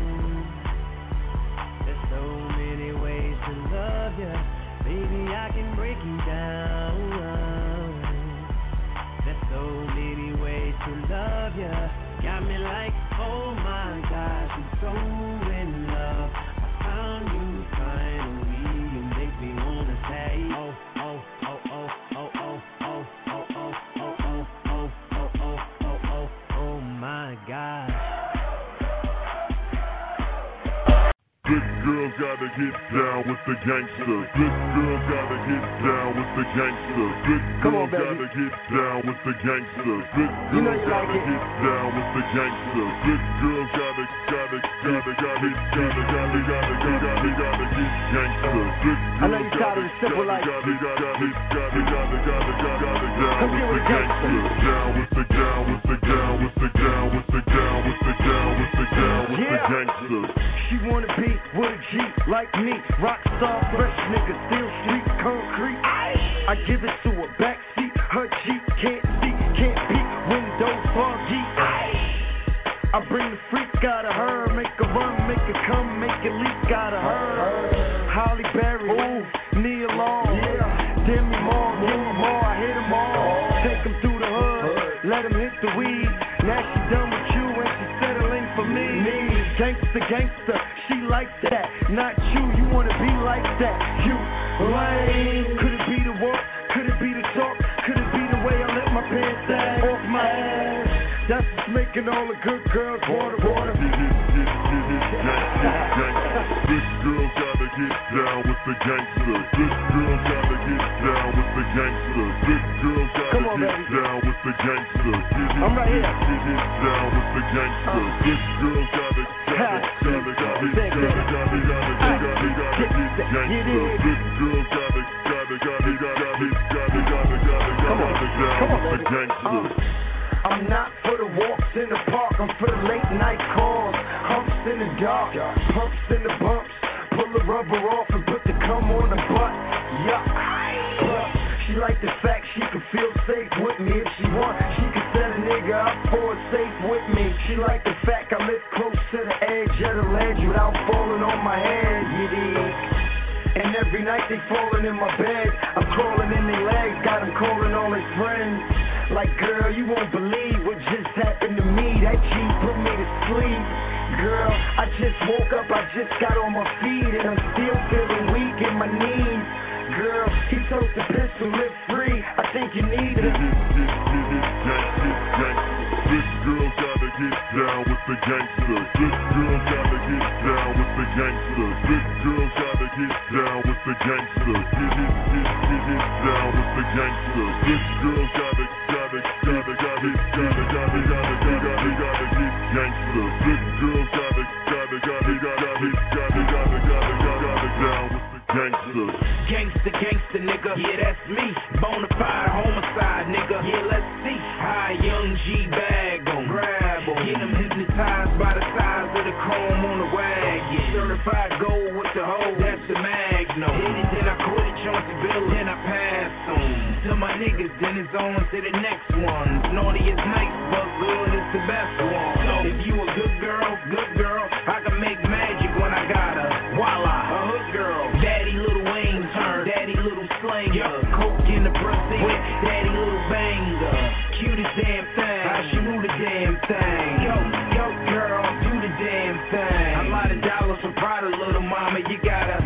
There's so many ways to love ya. Baby, I can break you down. There's so many ways to love ya. Got me like, oh my gosh, I'm so in love. I found you finally. You make me wanna say, oh, oh, oh, oh, oh, oh, oh, oh, oh, oh, oh, oh, oh, oh, oh, oh, oh my gosh. Good girls gotta get down with the gangsters. Good girls gotta get down with the gangsters. Good girls gotta get down with the gangsters. Good girls gotta get down with the gangsters. Good girls gotta get gangsters. I know you tired of the simple life. Gotta down with the gangsters. Down with the gangsters. She wanna be with a G like me, rock star, fresh nigga, still street concrete. I give it to her backseat, her Jeep can't see, can't beat, windows foggy. I bring the freak out of her, make her run, make her come, make it leak out of her. Holly Berry, Nia Long, Demi Moore, I hit them all. Take them through the hood, let them hit the weed. Now she done with you and she settling for me. Gangster, she like that. Not you wanna be like that. You lame. Could it be the walk? Could it be the talk? Could it be the way I let my pants down off my ass? That's what's making all the good girls water. This girl gotta get down with the gangster. This girl gotta get down with the gangster. This girl gotta get down with the gangster. I'm right here. Get down with the gangster. This girl gotta get gangster. This girl gotta get gangster. I'm not for the walks in the park, I'm for the late night calls. Humps in the dark, pumps in the bumps. Pull the rubber off and put the cum on the butt. Yuck. She like the fact she can feel safe with me. If she want, she can set a nigga up for a safe with me. She like the fact I live close to the edge of the ledge without falling on my head. You dig? And every night they falling in my bed. I'm crawling in their legs, got them calling all their friends. Like, girl, you won't believe what just happened to me. That G put me to sleep. Girl, I just woke up, I just got on my feet, and I'm still feeling weak in my knees. Girl, he told the pistol, live free. I think you need it. This girl gotta get down with the gangster. This girl gotta get down with the gangster. This girl gotta get down with the gangster. Get down with the gangster. This girl gotta get gangster. This girl gotta down with the gangster. Gangster, nigga, yeah, that's me. Bonafide homicide, nigga, yeah, let's see. High young G bag on, grab on. Get them hypnotized by the size of the chrome on the wagon. Certified gold with the hoe, that's the Magnum. Hit it, then I quit it, Chauncey Bill, then I pass on. To my niggas, then it's on to the next one. Naughty is nice, but good is the best one. So if you a good girl, I can make magic when I got her. Voila, a hood girl. Daddy Little Wayne turn, Daddy Little Slanger. Coke in the Brazil with Daddy Little Banger. Cutest damn thing, how she move the damn thing. Yo, girl, do the damn thing. A lot of dollars for Prada, little mama, you gotta.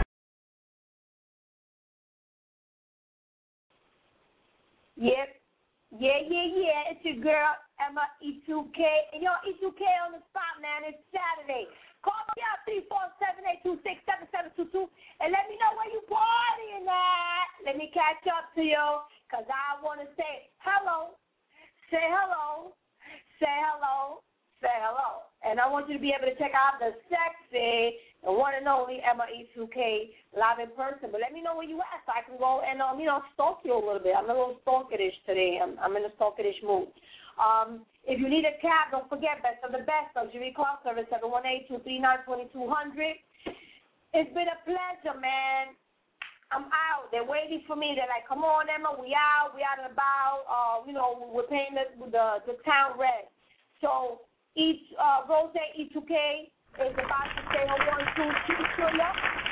Yep. Yeah. It's your girl, Emma E2K. And yo, E2K on the spot, man. It's Saturday. Call me out 347-826-7722 and let me know where you partying at. Let me catch up to you because I want to say hello. Say hello. Say hello. Say hello. And I want you to be able to check out the sexy, the one and only Emma E2K live in person. But let me know where you at so I can go and, stalk you a little bit. I'm a little stalkerish today. I'm in a stalkerish mood. If you need a cab, don't forget, Best of the Best, luxury car service, 718-239-2200. It's been a pleasure, man. I'm out. They're waiting for me. They're like, come on, Emma, we out and about. We're paying the town rent. So Rose E2K is about to say her 1, 2, 3 to you.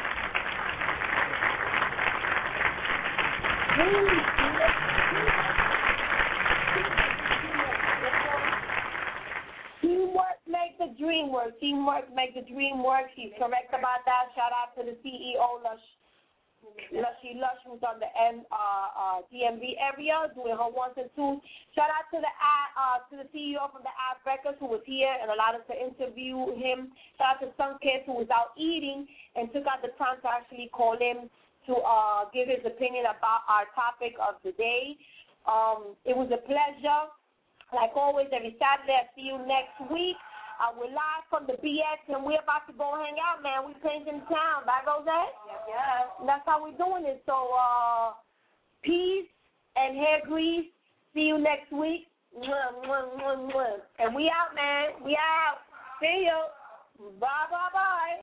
Teamwork make the dream work. Teamwork make the dream work. She's correct about that. Shout out to the CEO, Lushy Lush, who's on the DMV area doing her 1s and 2s. Shout out to the CEO from the Ad Records who was here and allowed us to interview him. Shout out to Sunkist who was out eating and took out the time to actually call him to give his opinion about our topic of the day. It was a pleasure. Like always, every Saturday, I see you next week. We're live from the BX, and we're about to go hang out, man. We're changing town. Right, Rose? Yeah. That's how we're doing it. So, peace and hair grease. See you next week. And we out, man. We out. See you. Bye.